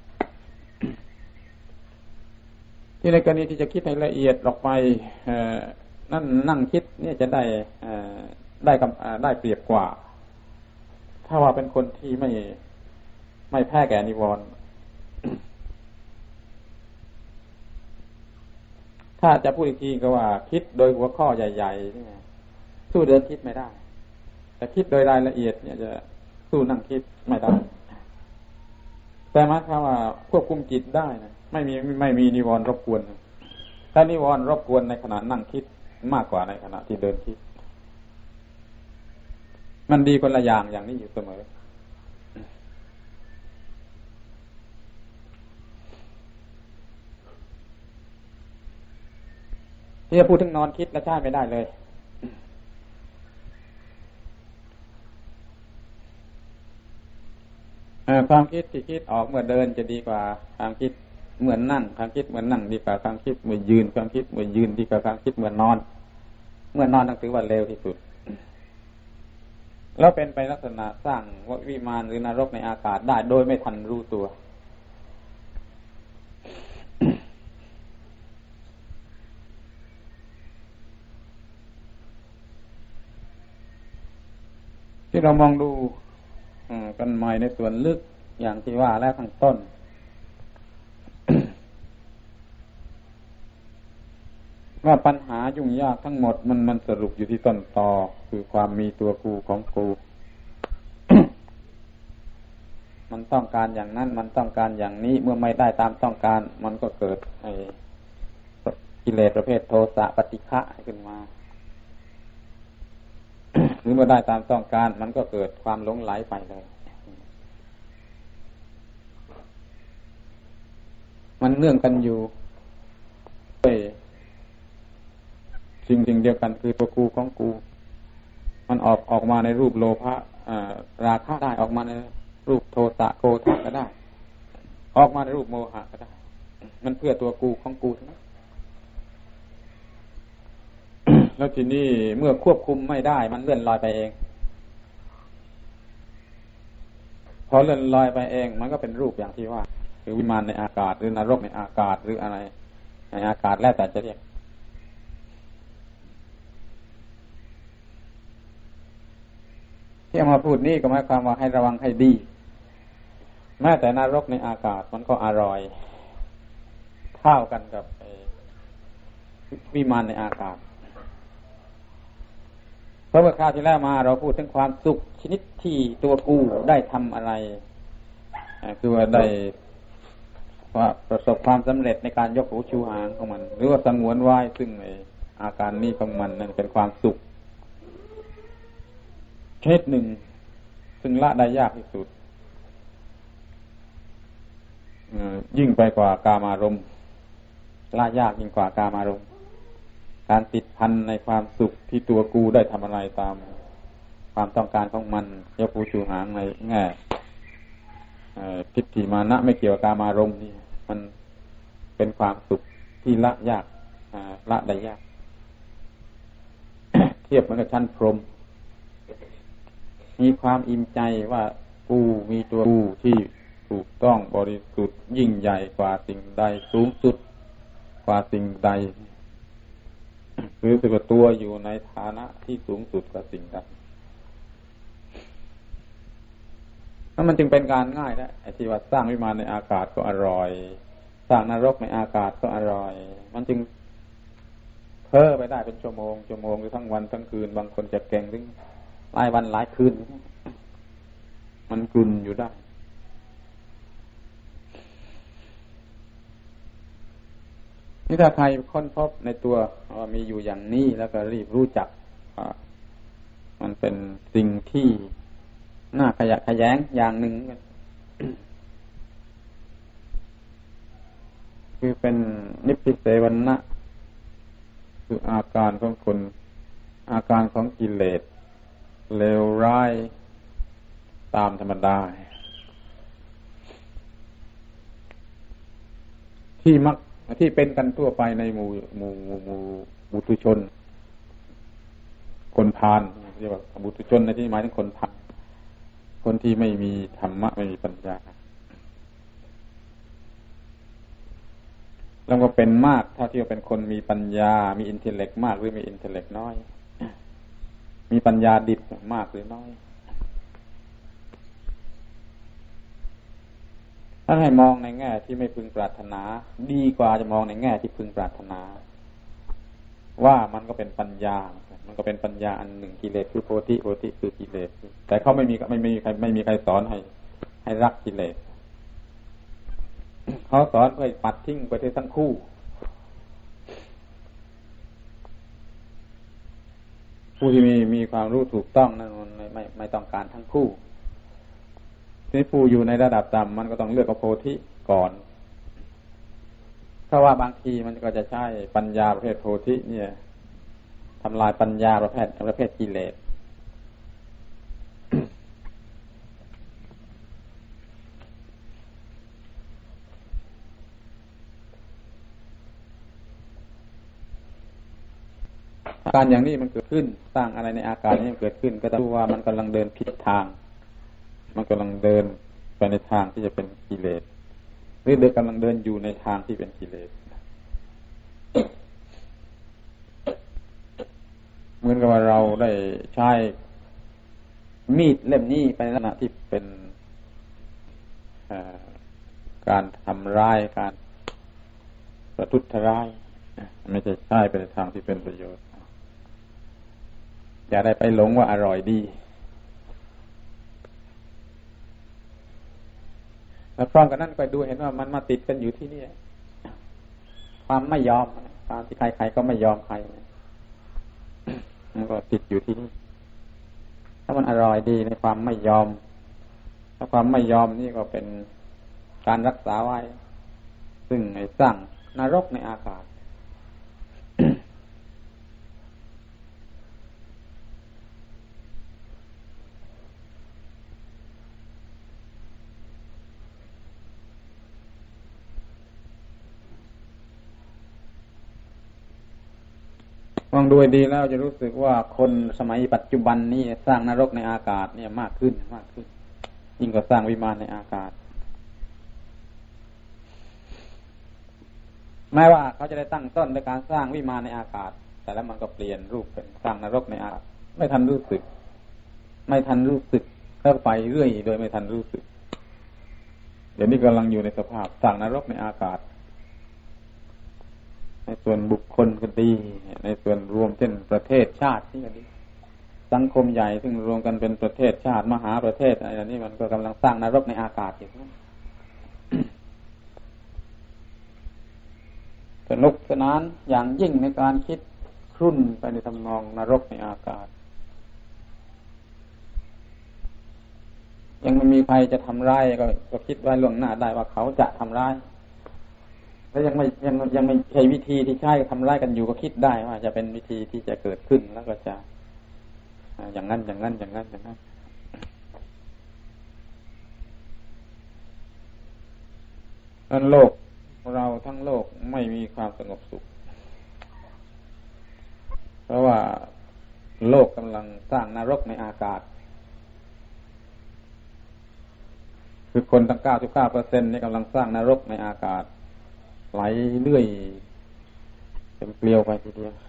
ที่ในกรณีที่จะคิดให้ละเอียดออกไปนั่นนั่งคิดเนี่ยจะได้ได้ได้เปรียบกว่าถ้าว่าเป็นคนที่ไม่ไม่แพ้แก่นิวรณ์ถ้าจะพูดอีกทีก็ว่าคิดโดยหัวข้อใหญ่ๆนี่สู้เดินคิดไม่ได้แต่คิดโดยรายละเอียดเนี่ยจะสู้นั่งคิดไม่ได้แต่หมายความว่าควบคุมจิตได้นะไม่มีไม่มีนิวรณ์รบกวนถ้านิวรณ์รบกวนในขณะนั่งคิดมากกว่าในขณะที่เดินคิดมันดีคนละอย่างอย่างนี้อยู่เสมอที่จะพูดถึงนอนคิดแล้วใช้ไม่ได้เลยความคิดที่คิดออกเมื่อเดินจะดีกว่าความคิดเหมือนนั่งความคิดเหมือนนั่งดีกว่าความคิดเมื่อยืนความคิดเมื่อยืนดีกว่าความคิดเมื่อนอนเมื่อนอนต้องถือว่าเร็วที่สุดแล้วเป็นไปลักษณะสร้างวิมานหรือนรกในอากาศได้โดยไม่ทันรู้ตัวที่เรามองดูกันใหม่ในส่วนลึกอย่างที่ว่าแล้วข้างต้น ว่าปัญหายุ่งยากทั้งหมดมันมันสรุปอยู่ที่ต้นตอคือความมีตัวกูของกู มันต้องการอย่างนั้นมันต้องการอย่างนี้เมื่อไม่ได้ตามต้องการมันก็เกิดไอ้กิเลสประเภทโทสะปฏิฆะขึ้นมา หรือเมื่อได้ตามต้องการมันก็เกิดความหลงไหลไปเลยมันเนื่องกันอยู่ด้วยสิ่งสิ่งเดียวกันคือตัวกูของกูมันออกออกมาในรูปโลภะราคะได้ออกมาในรูปโทสะโกฏะก็ได้ออกมาในรูปโมหะก็ได้มันเพื่อตัวกูของกูทั้งนั้น แล้วทีนี้เมื่อควบคุมไม่ได้มันเลื่อนลอยไปเองพอเลื่อนลอยไปเองมันก็เป็นรูปอย่างที่ว่าคือวิมานในอากาศหรือนรกในอากาศหรืออะไรในอากาศแล้วแต่จะเรียกที่เอามาพูดนี่ก็หมายความว่าให้ระวังให้ดีแม้แต่นรกในอากาศมันก็อร่อยเท่ากันกับวิมานในอากาศเพราะเมื่อคราวที่แล้วมาเราพูดถึงความสุขชนิดที่ตัวกูได้ทำอะไรคือว่าได้ว่าประสบความสำเร็จในการยกหูชูหางของมันหรือว่าสงวนไว้ซึ่งในอาการนี้ของมันนั่นเป็นความสุขชนิดหนึ่งซึ่งละได้ยากที่สุดยิ่งไปกว่ากามารมณ์ละยากยิ่งกว่ากามารมณ์การติดพันในความสุขที่ตัวกูได้ทำอะไรตามความต้องการของมันยกปูชูหางในแง่ทิฏฐิมานะไม่เกี่ยวกับกามารมณ์นี่มันเป็นความสุขที่ละยากละได้ยาก เทียบเหมือนกับชั้นพรหมมีความอิ่มใจว่ากูมีตัวกูที่ถูกต้องบริสุทธิ์ยิ่งใหญ่กว่าสิ่งใดสูงสุดกว่าสิ่งใดหรือสึกว่าตัวอยู่ในฐานะที่สูงสุดกว่าสิ่งใดนั่นมันจึงเป็นการง่ายนะไอ้ที่ว่าสร้างวิมานในอากาศก็อร่อยสร้างนรกในอากาศก็อร่อยมันจึงเพ้อไปได้เป็นชั่วโมงชั่วโมงหรือทั้งวันทั้งคืนบางคนจะเก่งถึงหลายวันหลายคืนมันกลืนอยู่ได้นี่ถ้าใครค้นพบในตัวว่ามีอยู่อย่างนี้แล้วก็รีบรู้จักมันเป็นสิ่งที่น่าขยะแขยงอย่างหนึ่งคือเป็นนิพพิเสวนะคืออาการของคนอาการของกิเลสเลวร้ายตามธรรมดาที่มักที่เป็นกันทั่วไปในหมู่หมู่หมู่บุตุชนคนพาลเรียกว่าบุตุชนในที่หมายถึงคนพาลคนที่ไม่มีธรรมะไม่มีปัญญาแล้วก็เป็นมากถ้าที่ว่าเป็นคนมีปัญญามีอินเทลเล็กมากหรือมีอินเทลเล็กน้อยมีปัญญาดิบมากหรือน้อยถ้าให้มองในแง่ที่ไม่พึงปรารถนาดีกว่าจะมองในแง่ที่พึงปรารถนาว่ามันก็เป็นปัญญามันก็เป็นปัญญาอันหนึ่งกิเลสคือโพธิโพธิคือกิเลสแต่เขาไม่มีไม่มีใครไม่มีใครสอนให้ให้รักกิเลสเขาสอนเพื่อปัดทิ้งไปทั้งคู่ผู้ที่มีมีความรู้ถูกต้องนั้นมันไม่ไม่ไม่ต้องการทั้งคู่ที่ผู้อยู่ในระดับต่ำมันก็ต้องเลือกเอาโพธิก่อนเพราะว่าบางทีมันก็จะใช้ปัญญาประเภทโพธิเนี่ยทำลายปัญญาประเภทประเภทกิเลสการอย่างนี้มันเกิดขึ้นสร้างอะไรในอาการนี้มันเกิดขึ้นก็ต้องรู้ว่ามันกำลังเดินผิดทางมันกำลังเดินไปในทางที่จะเป็นกิเลสหรือเดินกำลังเดินอยู่ในทางที่เป็นกิเลสเหมือนกับว่าเราได้ใช้มีดเล่มนี้ไปในลักษณะที่เป็นการทำร้ายการประทุษร้ายไม่ใช่ใช้ไปในทางที่เป็นประโยชน์อย่าได้ไปหลงว่าอร่อยดีแล้วพร้อมกันนั้นก็ดูเห็นว่ามันมาติดกันอยู่ที่นี่ความไม่ยอมความที่ใครๆก็ไม่ยอมใครมันก็ติดอยู่ที่นี่ถ้ามันอร่อยดีในความไม่ยอมถ้าความไม่ยอมนี่ก็เป็นการรักษาไว้ซึ่งสร้างนรกในอากาศมองดูดีแล้วจะรู้สึกว่าคนสมัยปัจจุบันนี้สร้างนรกในอากาศเนี่ยมากขึ้นมากขึ้นยิ่งกว่าสร้างวิมานในอากาศแม้ว่าเขาจะได้ตั้งต้นในการสร้างวิมานในอากาศแต่แล้วมันก็เปลี่ยนรูปเป็นสร้างนรกในอากาศไม่ทันรู้สึกไม่ทันรู้สึกแล้วไปเรื่อยโดยไม่ทันรู้สึกเดี๋ยวนี้กำลังอยู่ในสภาพสร้างนรกในอากาศในส่วนบุคคลก็ดีในส่วนรวมเช่นประเทศชาตินี่ก็ดีสังคมใหญ่ซึ่งรวมกันเป็นประเทศชาติมหาประเทศอะไรนี้มันก็กำลังสร้างนรกในอากาศอยู่สนุกสนานอย่างยิ่งในการคิดครุ่นไปในทำนองนรกในอากาศยังไม่มีใครจะทำร้ายก็ก็คิดไว้ล่วงหน้าได้ว่าเขาจะทำร้ายแล้วยังไม่ยังยังไม่ใช่วิธีที่ใช้ทำร้ายกันอยู่ก็คิดได้ว่าจะเป็นวิธีที่จะเกิดขึ้นแล้วก็จะอย่างนั้นอย่างนั้นอย่างนั้นอย่างนั้นทั้งโลกเราทั้งโลกไม่มีความสงบสุขเพราะว่าโลกกำลังสร้างนรกในอากาศคือคนตั้ง เก้าสิบเก้าเปอร์เซ็นต์ นี่กำลังสร้างนรกในอากาศไหลเรื่อยเต็มเปลี่ยวไปทีเดียว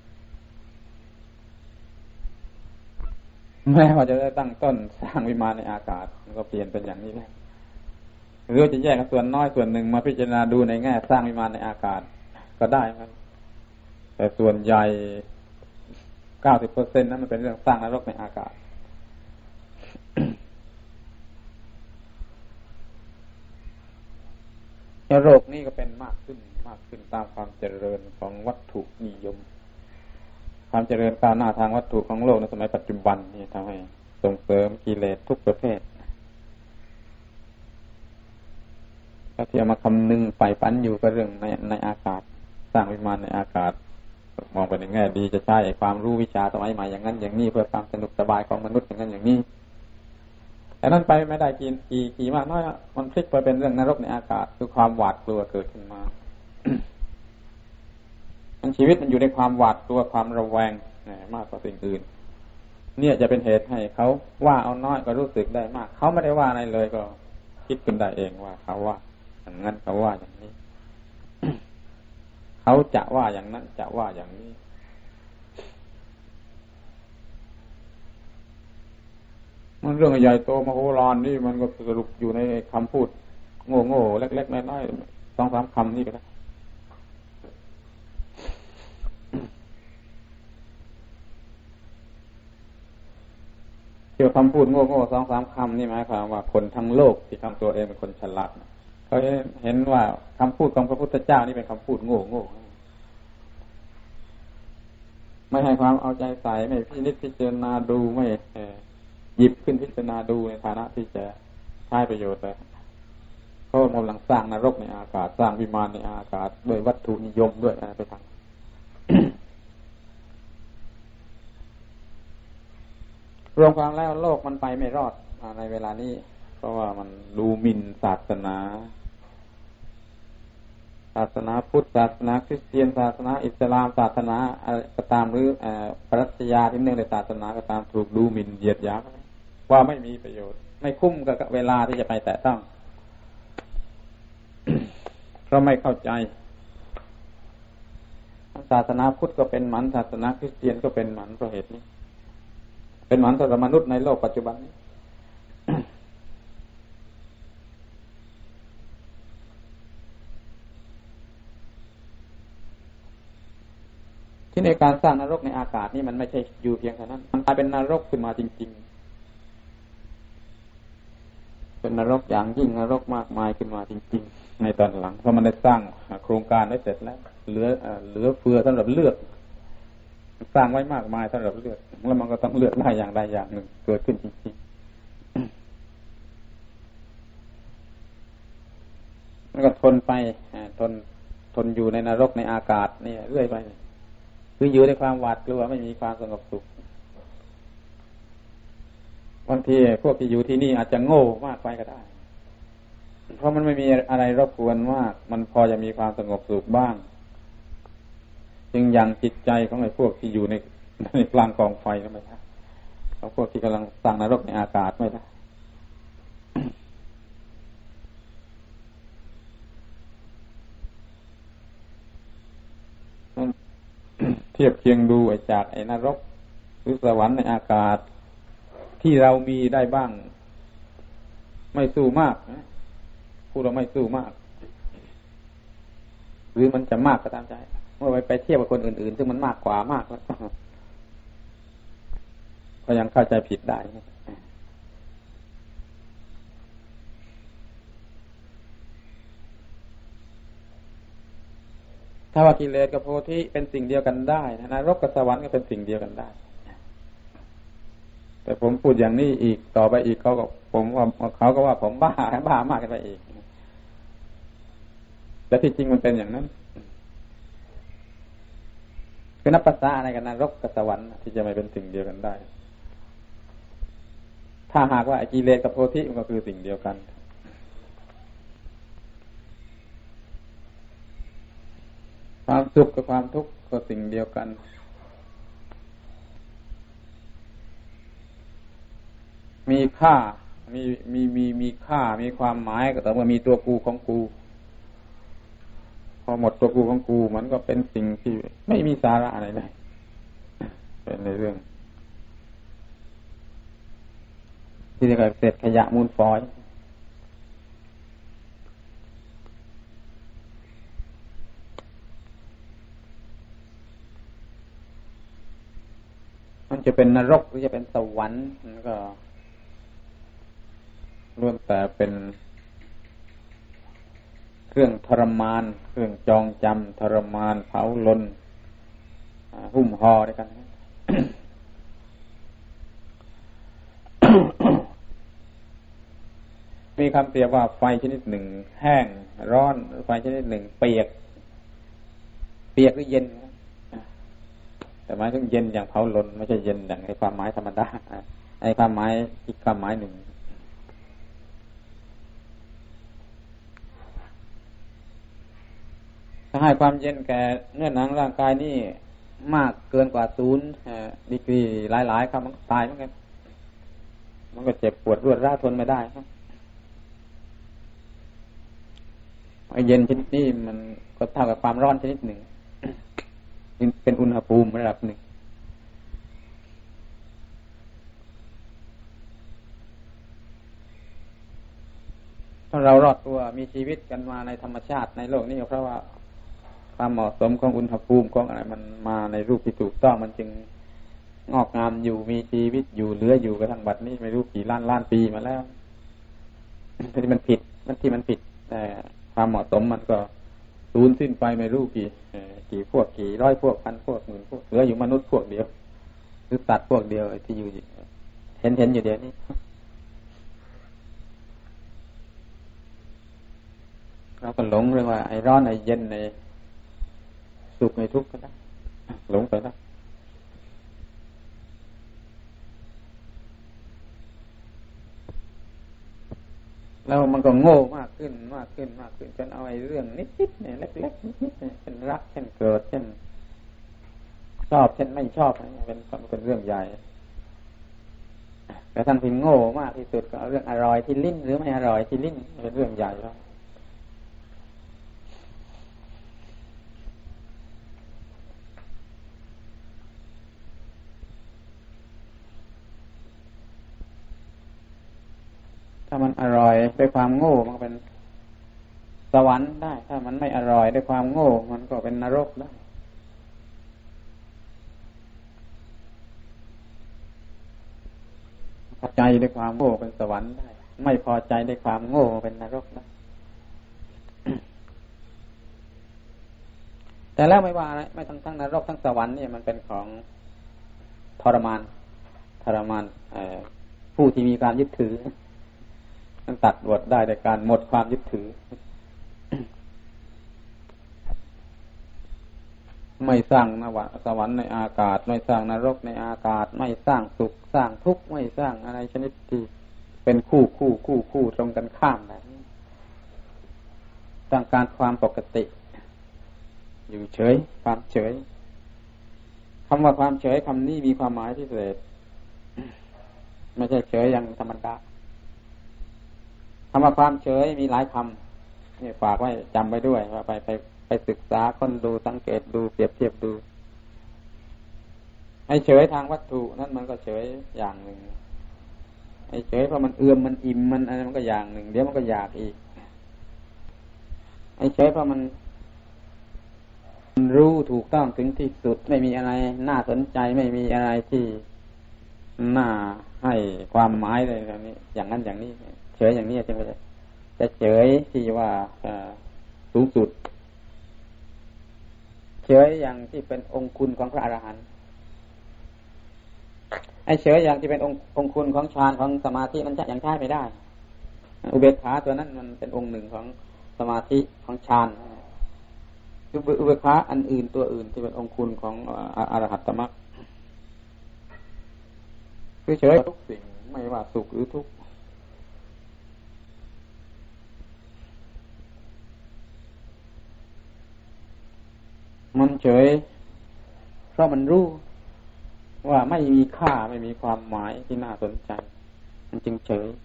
แม้ว่าจะได้ตั้งต้นสร้างวิมานในอากาศมันก็เปลี่ยนเป็นอย่างนี้แล้วหรือจะแยกส่วนน้อยส่วนหนึ่งมาพิจารณาดูในแง่สร้างวิมานในอากาศก็ได้ครับแต่ส่วนใหญ่ เก้าสิบเปอร์เซ็นต์ นั้นมันเป็นเรื่องสร้างนรกในอากาศโรคนี้ก็เป็นมากขึ้นมากขึ้นตามความเจริญของวัตถุนิยมความเจริญก้าวหน้าทางวัตถุของโลกในสมัยปัจจุบันนี่ทำให้ส่งเสริมกิเลสทุกประเภทถ้าที่เอามาคำนึงไปฝันอยู่ก็เรื่องในในอากาศสร้างวิมานในอากาศมองไปในแง่ดีจะใช้ความรู้วิชาสมัยใหม่อย่างนั้นอย่างนี้เพื่อความสนุกสบายของมนุษย์อย่างนั้นอย่างนี้แต่นั้นไปไม่ได้กี่กี่กี่มากน้อยมันพลิกไปเป็นเรื่องนรกในอากาศคือความหวาดกลัวเกิดขึ้นมา มันชีวิตมันอยู่ในความหวาดกลัวความระแวงมากกว่าสิ่งอื่นเนี่ยจะเป็นเหตุให้เขาว่าเอาน้อยก็รู้สึกได้มากเขาไม่ได้ว่าอะไรเลยก็คิดขึ้นได้เองว่าเขาว่าอย่างนั้นเขาว่าอย่างนี้ เขาจะว่าอย่างนั้นจะว่าอย่างนี้มันเรื่องใหญ่โตมโหฬารนี่มันก็สรุปอยู่ในคำพูดโง่ๆเล็กๆน้อยๆสองสามคำนี่ก็ได้เกี่ยวกับคำพูดโง่ๆสองสามคำนี่หมายความว่าคนทั้งโลกที่ทำตัวเองเป็นคนฉลาดเขาเห็นว่าคำพูดของพระพุทธเจ้านี่เป็นคำพูดโง่ๆไม่ให้ความเอาใจใส่ไม่พินิจพิจารณาดูไม่หยิบขึ้นพิจารณาดูในฐานะที่จะใช้ประโยชน์เลยเพราะกำลังสร้างนรกในอากาศสร้างวิมานในอากาศด้วยวัตถุนิยมด้วยอะไรไปทาง รวมความแล้วโลกมันไปไม่รอดในเวลานี้เพราะว่ามันดูหมิ่นศาสนาศาสนาพุทธศาสนาคริสเตียนศาสนาอิสลามศาสนาอะไรก็ตามหรือปรัชญาที่เนื่องในศาสนาก็ตามถูกดูหมิ่นเหยียดหยามว่าไม่มีประโยชน์ไม่คุ้มกับเวลาที่จะไปแตะต้อง เพราะไม่เข้าใจศาสนาพุทธก็เป็นหมันศาสนาคริสเตียนก็เป็นหมันเพราะเหตุนี้เป็นหมันสำหรับมนุษย์ในโลกปัจจุบันนี้ ที่ในการสร้างนรกในอากาศนี่มันไม่ใช่อยู่เพียงแค่นั้นมันกลายเป็นนรกขึ้นมาจริงๆเป็นนรกอย่างยิ่งนรกมากมายขึ้นมาจริงๆในตอนหลังเพราะมันได้สร้างโครงการไว้เสร็จแล้วเหลือเหลือเฟือสำหรับเลือกสร้างไว้มากมายสำหรับเลือกแล้วมันก็ต้องเลือกได้อย่างใดอย่างหนึ่งเกิดขึ้นจริงๆแล้วก็ทนไปทนทนอยู่ในนรกในอากาศนี่เรื่อยไปคืออยู่ในความหวาดกลัวไม่มีความสงบสุขบางทีพวกที่อยู่ที่นี่อาจจะโง่มากไปก็ได้เพราะมันไม่มีอะไรรบกวนมากมันพอจะมีความสงบสุขบ้างจึงยังจิตใจของไอ้พวกที่อยู่ในในกลางกองไฟก็ไม่ได้ของพวกที่กำลังสร้างนรกในอากาศไม่ได้ เทียบเคียงดูไอ้จากไอ้นรกหรือสวรรค์ในอากาศที่เรามีได้บ้างไม่สู้มากนะพูดเราไม่สู้มากหรือมันจะมากก็ตามใจเมื่อไปไปเทียบกับคนอื่นๆซึ่งมันมากกว่ามากแล้วก็ยังเข้าใจผิดได้ถ้าว่ากิเลสกับโพธิเป็นสิ่งเดียวกันได้นรกกับสวรรค์ก็เป็นสิ่งเดียวกันได้แต่ผมพูดอย่างนี้อีกต่อไปอีกเขาก็ผมว่าเขาก็ว่าผมบ้าบ้ามากกันไปอีกแต่ที่จริงมันเป็นอย่างนั้นคือนับภาษาอะไรกันนรกกับสวรรค์ที่จะไม่เป็นสิ่งเดียวกันได้ถ้าหากว่ากิเลสกับโพธิมันก็คือสิ่งเดียวกันความสุขกับความทุกข์ก็สิ่งเดียวกันมีค่ามีมีมีมีค่ามีความหมายก็แต่ว่ามีตัวกูของกูพอหมดตัวกูของกูมันก็เป็นสิ่งที่ไม่มีสาระอะไรเลยเป็นในเรื่องที่เรียกว่าเศษขยะมูลฝอยมันจะเป็นนรกหรือจะเป็นสวรรค์มันก็ล้วนแต่เป็นเครื่องทรมานเครื่องจองจำทรมานเผาลนหุ้มห่อด้วยกัน มีคำเปรียบว่าไฟชนิดหนึ่งแห้งร้อนไฟชนิดหนึ่งเปียกเปียกหรือเย็นแต่หมายถึงเย็นอย่างเผาลนไม่ใช่เย็นอย่างในความหมายธรรมดาไอ้ความหมายอีกความหมายหนึ่งถ้าให้ความเย็นแก่เนื้อหนังร่างกายนี่มากเกินกว่าศูนย์ดีกรีหลายๆครับมันตายเหมือนกันมันก็เจ็บปวดรวดร้าวทนไม่ได้ครับไอ้เย็นชนิดนี้มันก็เท่ากับความร้อนชนิดหนึ่งเป็นอุณหภูมิระดับหนึ่งถ้าเรารอดตัวมีชีวิตกันมาในธรรมชาติในโลกนี้ก็เพราะว่าความเหมาะสมของอุณหภูมิของอะไรมันมาในรูปที่ถูกต้องมันจึงงอกงามอยู่มีชีวิตอยู่เหลืออยู่กระทั่งบัดนี้ไม่รู้กี่ล้านล้านปีมาแล้วที่มันผิดมันที่มันผิดแต่ความเหมาะสมมันก็สูญสิ้นไปไม่รู้กี่กี่พวกกี่ร้อยพวกพันพวกหมื่นพวกเหลืออยู่มนุษย์พวกเดียวหรือสัตว์พวกเดียวที่อยู่เห็นเห็นอยู่เดี๋ยวนี้เราก็หลงเรื่องว่าไอ้ร้อนไอ้เย็นไอ้สุขไอ้ทุกข์ก็ได้หลงไปแล้วแล้วมันก็โง่มากขึ้นมากขึ้นมากขึ้นจนเอาไอ้เรื่องนิดๆเนี่ยเล็กๆนิดๆเนี่ยเป็นรักเช่นเกิดเช่นชอบเช่นไม่ชอบเป็นเป็นเรื่องใหญ่แต่ท่านที่โง่มากที่สุดก็เอาเรื่องอร่อยที่ลิ้นหรือไม่อร่อยที่ลิ้นเป็นเรื่องใหญ่แล้วถ้ามันอร่อยด้วยความโง่มันเป็นสวรรค์ได้ถ้ามันไม่อร่อยด้วยความโง่มันก็เป็นนรกได้พอใจด้วยความโง่เป็นสวรรค์ได้ไม่พอใจด้วยความโง่เป็นนรกได้ แต่แล้วไม่ว่าอะไรไม่ทั้งทั้งนรกทั้งสวรรค์เนี่ยมันเป็นของทรมานทรมานผู้ที่มีการยึดถือมันตัดบทได้ในการหมดความยึดถือไม่สร้างนวสวรรค์ในอากาศไม่สร้างนรกในอากาศไม่สร้างสุขสร้างทุกข์ไม่สร้างอะไรชนิดที่เป็นคู่คู่คู่คู่ตรงกันข้ามแบบนี้ต้องการความปกติอยู่เฉยความเฉยคำว่าความเฉยคำนี้มีความหมายพิเศษไม่ใช่เฉยอย่างธรรมดาคำว่าความเฉยมีหลายคำนี่ฝากไว้จำไว้ด้วยว่าไปไปไปศึกษาค้นดูสังเกตดูเปรียบเทียบดูไอ้เฉยทางวัตถุนั่นมันก็เฉยอย่างหนึ่งไอ้เฉยเพราะมันเอื้อมมันอิ่มมันอะไรมันก็อย่างหนึ่งเดี๋ยวมันก็อยากอีกไอ้เฉยเพราะมันรู้ถูกต้องถึงที่สุดไม่มีอะไรน่าสนใจไม่มีอะไรที่น่าให้ความหมายเลยแบบนี้อย่างนั้นอย่างนี้เฉยอย่างนี้ใช่ไหมจะเฉยที่ว่าสูงสุดเฉยอย่างที่เป็นองค์คุณของพระอรหันต์ไอ้เฉยอย่างที่เป็นองค์องค์คุณของฌานของสมาธิมันจะยังใช้ไม่ได้อุเบกขาตัวนั้นมันเป็นองค์หนึ่งของสมาธิของฌานคืออุเบกขาอันอื่นตัวอื่นที่เป็นองค์คุณของอรหัตตมรรคคือเฉยทุกสิ่งไม่ว่าสุขหรือทุกข์มันเฉยเพราะมันรู้ว่าไม่มีค่าไม่มีความหมายที่น่าสนใจมันจึงเฉย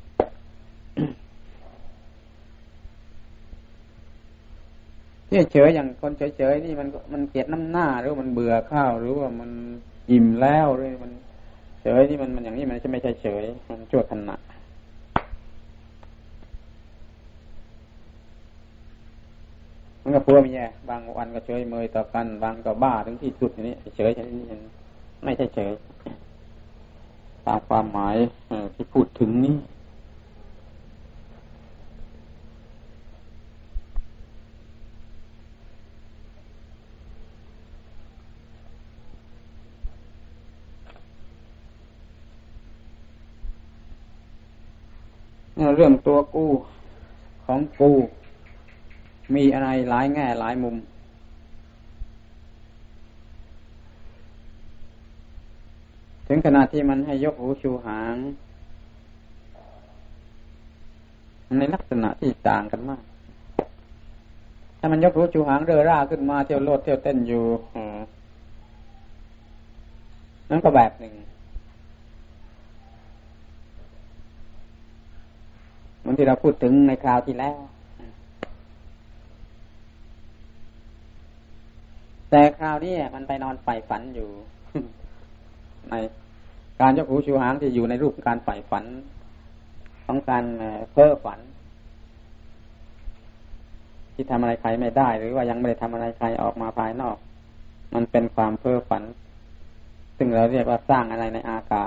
ที่เฉยอย่างคนเฉยๆนี่มันมันเกลียดน้ำหน้าหรือมันเบื่อข้าวหรือว่ามันอิ่มแล้วหรือมันเฉยนี่มันมันอย่างนี้มันจะไม่ใช่เฉยมันชั่วขณะมันก็พัวมีแย่บางวันก็เฉยเมยต่อกันบางก็บ้าถึงที่สุดอย่างนี้เฉยอย่างนี้ไม่ใช่เฉยตามความหมายที่พูดถึงนี้เรื่องตัวกู้ของกูมีอะไรหลายแง่หลายมุมถึงขนาดที่มันให้ยกหูชูหางในลักษณะที่ต่างกันมากถ้ามันยกหูชูหางเร่อร่าขึ้นมาเที่ยวโลดเที่ยวเต้นอยู่นั่นก็แบบหนึ่งเหมือนที่เราพูดถึงในคราวที่แล้วแต่คราวนี้มันไปนอนใฝ่ฝันอยู่ ในการยกหูชูหางที่อยู่ในรูปการใฝ่ฝันของการเพ้อฝันที่ทำอะไรใครไม่ได้หรือว่ายังไม่ได้ทำอะไรใครออกมาภายนอกมันเป็นความเพ้อฝันซึ่งเราเรียกว่าสร้างอะไรในอากาศ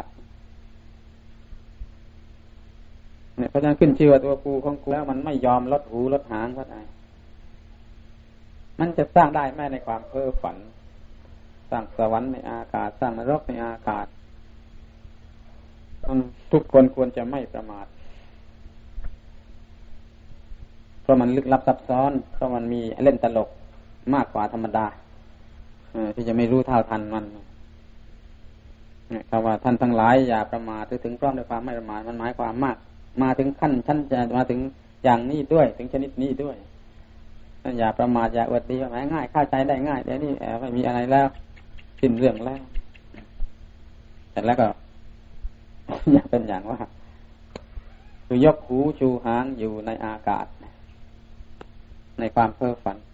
เนี่ยเพราะฉะนั้นขึ้นชื่อว่าตัวกูของกูแล้วมันไม่ยอมลดหูลดหางก็ได้มันจะสร้างได้แม้ในความเพ้อฝันสร้างสวรรค์ในอากาศสร้างนรกในอากาศทุกคนควรจะไม่ประมาทเพราะมันลึกลับซับซ้อนเพราะมันมีเล่นตลกมากกว่าธรรมดาที่จะไม่รู้เท่าทันมันคำว่าท่านทั้งหลายอย่าประมาทถึงพร้อมด้วยความไม่ประมาทมันหมายความมากมาถึงขั้นท่านจะมาถึงอย่างนี้ด้วยถึงชนิดนี้ด้วยท่านอย่าประมาทอย่าอวดดีว่าง่ายเข้าใจได้ง่ายเดี๋ยวนี้ไม่มีอะไรแล้วสิ้นเรื่องแล้วแต่แล้วก็ อย่าเป็นอย่างว่าคือยกหูชูหางอยู่ในอากาศในความเพ้อฝัน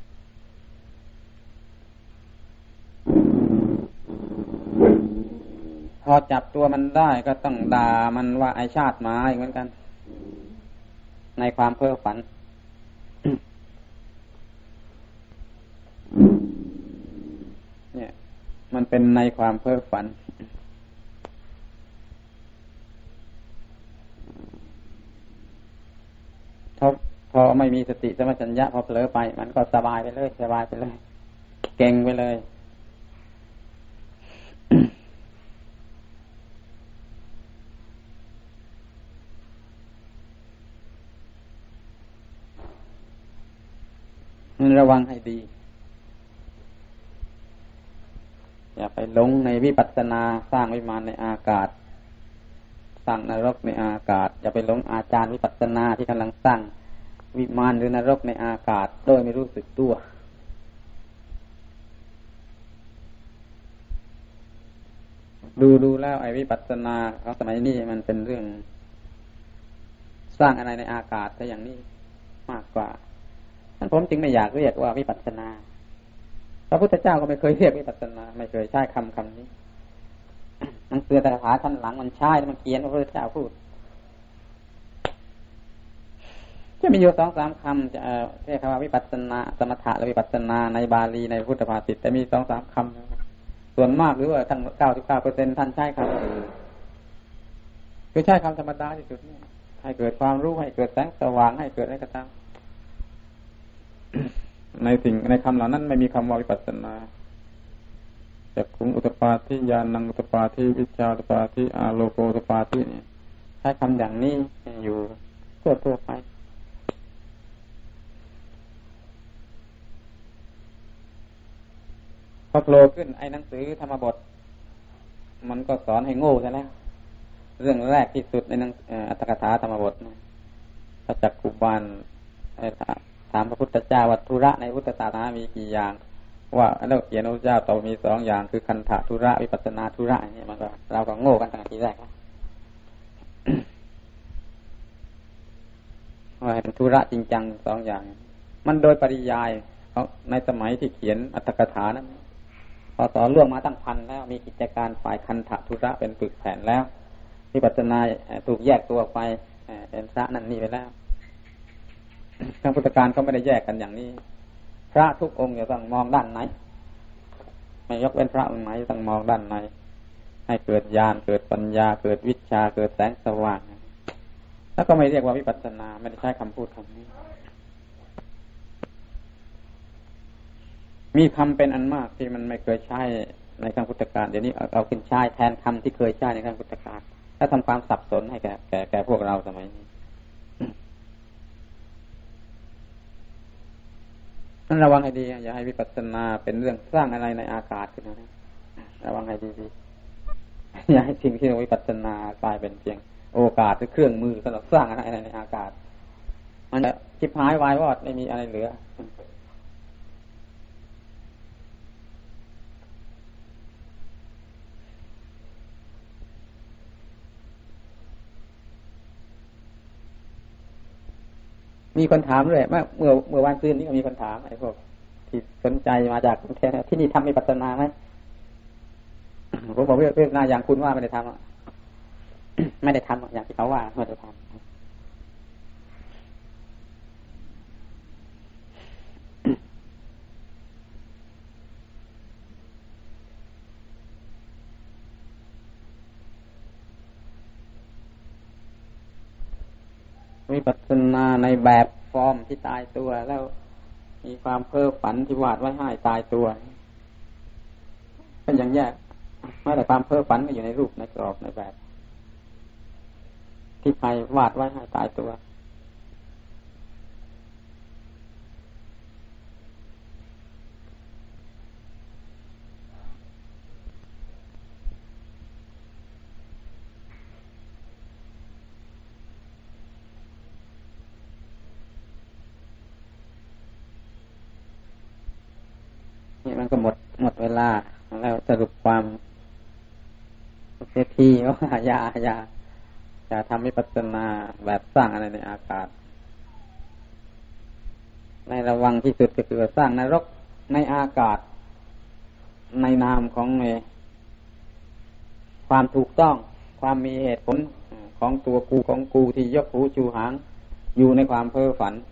พอจับตัวมันได้ก็ต้องด่ามันว่าไอชาติหมาเหมือนกันในความเพ้อฝัน เนี่ยมันเป็นในความเพ้อฝันพอพอไม่มีสติสัมปชัญญะพอเผลอไปมันก็สบายไปเลยสบายไปเลยเก่งไปเลย ระวังให้ดีอย่าไปหลงในวิปัสสนาสร้างวิมานในอากาศสร้างนรกในอากาศอย่าไปหลงอาจารย์วิปัสสนาที่กำลังสร้างวิมานหรือนรกในอากาศโดยไม่รู้สึกตัวดูดูแล้วไอ้วิปัสสนาของสมัยนี้มันเป็นเรื่องสร้างอะไรในอากาศแต่อย่างนี้มากกว่าท่านผมจึงไม่อยากเรียกว่าวิปัสสนาพระพุทธเจ้าก็ไม่เคยเรียกวิปัสสนาไม่เคยใช้คำคำนี้มันเสือแต่ภาษาท่านหลังมันใช้มันเขียนพระพุทธเจ้าพูดจะมีอยู่สองสามคำจะเรียกว่าวิปัสสนาสมถะและวิปัสสนาในบาลีในพุทธภาษิตแต่มีสองสามคำส่วนมากหรือว่าทั้งเก้าสิบเก้าเปอร์เซ็นต์ท่านใช้คำอื่นคือใช้คำธรรมดาที่สุดนี่ให้เกิดความรู้ให้เกิดแสงสว่างให้เกิดอะไรก็ตามในสิ่งในคำเหล่านั้นไม่มีคำว่าวิปัสสนาจักขุงอุตปาทิญาณังอุตปาทิวิชชาอุตปาทิอาโลโกอุตปาทินี่ใช้คำอย่างนี้อยู่ทั่วทั่วไปพอโผล่ขึ้นไอ้หนังสือธรรมบทมันก็สอนให้โง่ซะแล้วเรื่องแรกที่สุดในหนังอัตถกถาธรรมบทพระจักกุบาลถามพระพุทธเจ้าว่าธุระในพุทธศาสนามีกี่อย่างว่าแล้วเขียนพระเจ้าตอบมีสองอย่างคือคันธะธุระวิปัสสนาธุระเนี่ยมันก็เราก็โง่กันตั้งแต่ทีแรกว่าเป็นธุระจริงจังสองอย่างมันโดยปริยายในสมัยที่เขียนอัตถกถานั้นพอสอนล่วงมาตั้งพันแล้วมีกิจการฝ่ายคันธะธุระเป็นปึกแผ่นแล้ววิปัสสนาถูกแยกตัวไปเป็นพระนั่นนี่ไปแล้วทางพุทธการเขาไม่ได้แยกกันอย่างนี้พระทุกองค์จะต้องมองด้านไหนไม่ยกเว้นพระองค์ไหนต้องมองด้านไหนให้เกิดญาณเกิดปัญญาเกิดวิชาเกิดแสงสว่างแล้วก็ไม่เรียกว่าวิปัสสนาไม่ได้ใช้คำพูดคำนี้มีคำเป็นอันมากที่มันไม่เคยใช้ในครั้งพุทธกาลเดี๋ยวนี้เอาขึ้นใช้แทนคำที่เคยใช้ในครั้งพุทธกาลถ้าทำความสับสนให้แก่แก่แก่พวกเราสมัยนี้นั่นระวังให้ดีอย่าให้วิปัสสนาเป็นเรื่องสร้างอะไรในอากาศขึ้นนะระวังให้ดีๆอย่าให้สิ่งที่เราวิปัสสนากลายเป็นเพียงโอกาสหรือเครื่องมือสำหรับสร้างอะไรในอากาศมันจะชิบหายวายวอดไม่มีอะไรเหลือมีคนถามเลยเมื่อเมื่อเมื่อวันซืนนี้ก็มีคนถามไอ้พวกที่สนใจมาจากกรุงเทพที่นี่ทำวิปัสสนาไหมผมบอกเรื่องนาอย่างคุณว่าไม่ได้ทำไม่ได้ทำอย่างที่เขาว่าไม่ได้ทำวิปัสสนาในแบบฟอร์มที่ตายตัวแล้วมีความเพ้อฝันที่วาดไว้ให้ตายตัวเป็นอย่างแยกแม้แต่ความเพ้อฝันก็อยู่ในรูปในกรอบในแบบที่ใครวาดไว้ให้ตายตัวนี่มันก็หมดหมดเวลาแล้วสรุปความเสียทีว่าอย่าอย่าอย่าทำวิปัสสนาแบบสร้างอะไรในอากาศในระวังที่สุดก็คือสร้างนรกในอากาศในนามของความถูกต้องความมีเหตุผลของตัวกูของกูที่ยกหูชูหางอยู่ในความเพ้อฝัน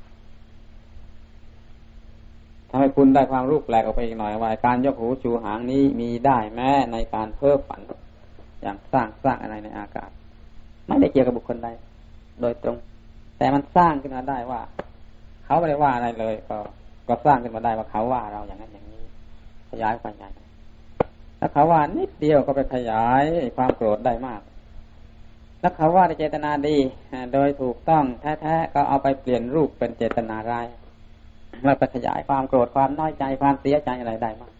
ทำให้คุณได้ความรู้แปลกออกไปอีกหน่อยว่าการยกหูชูหางนี้มีได้แม้ในการเพ้อฝันอย่างสร้างสร้างอะไรในอากาศไม่ได้เกี่ยวกับบุคคลใดโดยตรงแต่มันสร้างขึ้นมาได้ว่าเขาไม่ได้ว่าอะไรเลยก็ก็สร้างขึ้นมาได้ว่าเขาว่าเราอย่างนั้นอย่างนี้ขยายไปใหญ่แล้วเขาว่านิดเดียวก็ไปขยายความโกรธได้มากแล้วเขาว่าในเจตนาดีโดยถูกต้องแท้ๆก็เอาไปเปลี่ยนรูปเป็นเจตนาร้ายแล้วไปขยายความโกรธความน้อยใจความเสียใจอะไรได้มาก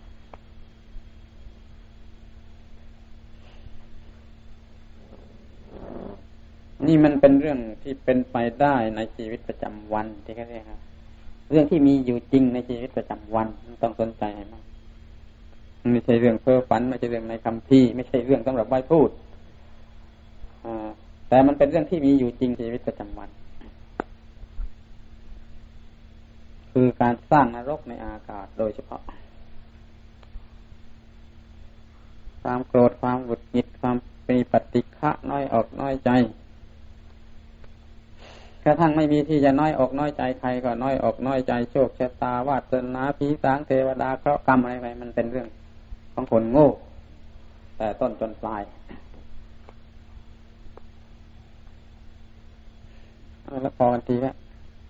นี่มันเป็นเรื่องที่เป็นไปได้ในชีวิตประจำวันที่เขาเรียกครับเรื่องที่มีอยู่จริงในชีวิตประจำวันต้องสนใจให้มากไม่ใช่เรื่องเพ้อฝันไม่ใช่เรื่องในคำพี่ไม่ใช่เรื่องสำหรับไว้พูดแต่มันเป็นเรื่องที่มีอยู่จริงในชีวิตประจำวันคือการสร้างนรกในอากาศโดยเฉพาะความโกรธความหงุดหงิดความมีปฏิฆะน้อยอกน้อยใจกระทั่งไม่มีที่จะน้อยอกน้อยใจใครก็น้อยอกน้อยใจโชคชะตาวาสนาผีสางเทวดาเคราะห์กรรมอะไรไปมันเป็นเรื่องของคนโง่แต่ต้นจนปลายแล้วพอกันทีแล้ว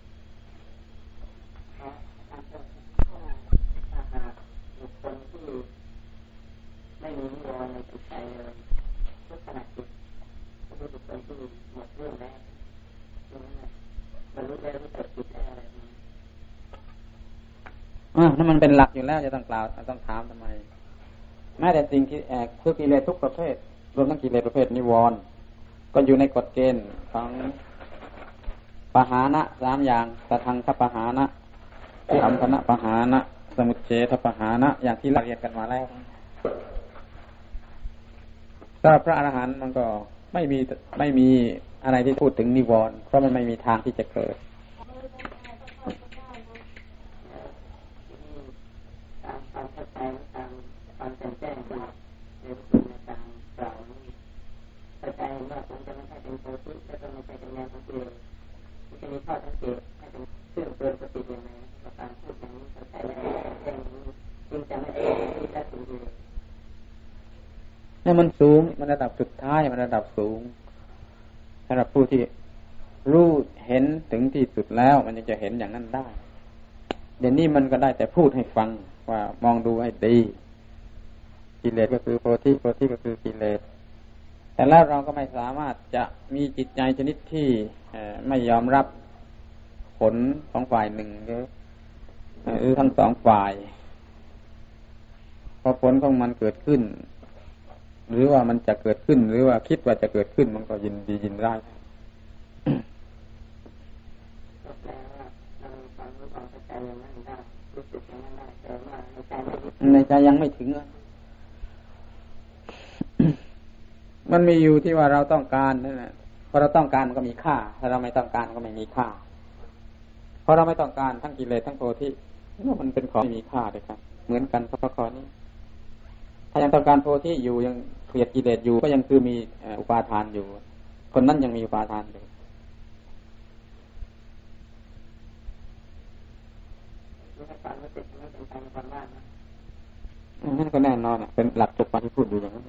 ไม่มีนิวรณ์ในจิตใจเลยทุกขณะจิตก็คือบุคคลที่หมดเรื่องแล้วบรรลุแล้วรู้จักจิตได้อะไรมานั่นมันเป็นหลักอยู่แล้วจะต้องกล่าวต้องถามทำไมแม้แต่สิ่งที่แอกคือกิเลสทุกประเภทรวมทั้งกิเลสประเภทนิวรณ์ก็อยู่ในกฎเกณฑ์ของปหานะสามอย่างสทังคปหานะสัมพนะปหานะสมุจเฉทปหานะอย่างที่เราเรียนกันมาแล้วสำหรับพระอรหันต์มันก็ไม่มีไม่มีอะไรที่พูดถึงนิวรณ์เพราะมันไม่มีทางที่จะเกิดนี่มันสูงมันระดับสุดท้ายมันระดับสูงสำหรับผู้ที่รู้เห็นถึงที่สุดแล้วมันจะเห็นอย่างนั้นได้เดี๋ยวนี้มันก็ได้แต่พูดให้ฟังว่ามองดูให้ดีกิเลสก็คือโพธิโพธิก็คือกิเลสแต่แล้วเราก็ไม่สามารถจะมีจิตใจชนิดที่ไม่ยอมรับผลของฝ่ายหนึ่งหรือทั้งสองฝ่ายพอผลของมันเกิดขึ้นหรือว่ามันจะเกิดขึ้นหรือว่าคิดว่าจะเกิดขึ้นมันก็ยินดียินร้ายในใจยังไม่ถึงมันมีอยู่ที่ว่าเราต้องการนั่นแหละพอเราต้องการมันก็มีค่าถ้าเราไม่ต้องการมันก็ไม่มีค่าเพราะเราไม่ต้องการทั้งกิเลสทั้งโพธิมันเป็นของไม่มีค่าเลยครับเหมือนกันข้อข้อนี้ถ้ายังต้องการโพธิอยู่ยังเกลียดกิเลสอยู่ก็ยังคือมีอุปาทานอยู่คนนั้นยังมีอุปาทานอยู่นั่นก็แน่นอนเป็นหลักตกปาที่พูดอยู่อย่างนั้น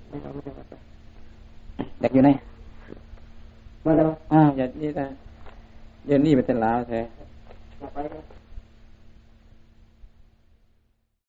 เด็กอยู่ไหนมาแล้วอ้าวอย่านี่แต่เดี๋ยวนี้เป็นเส้นลาวแท้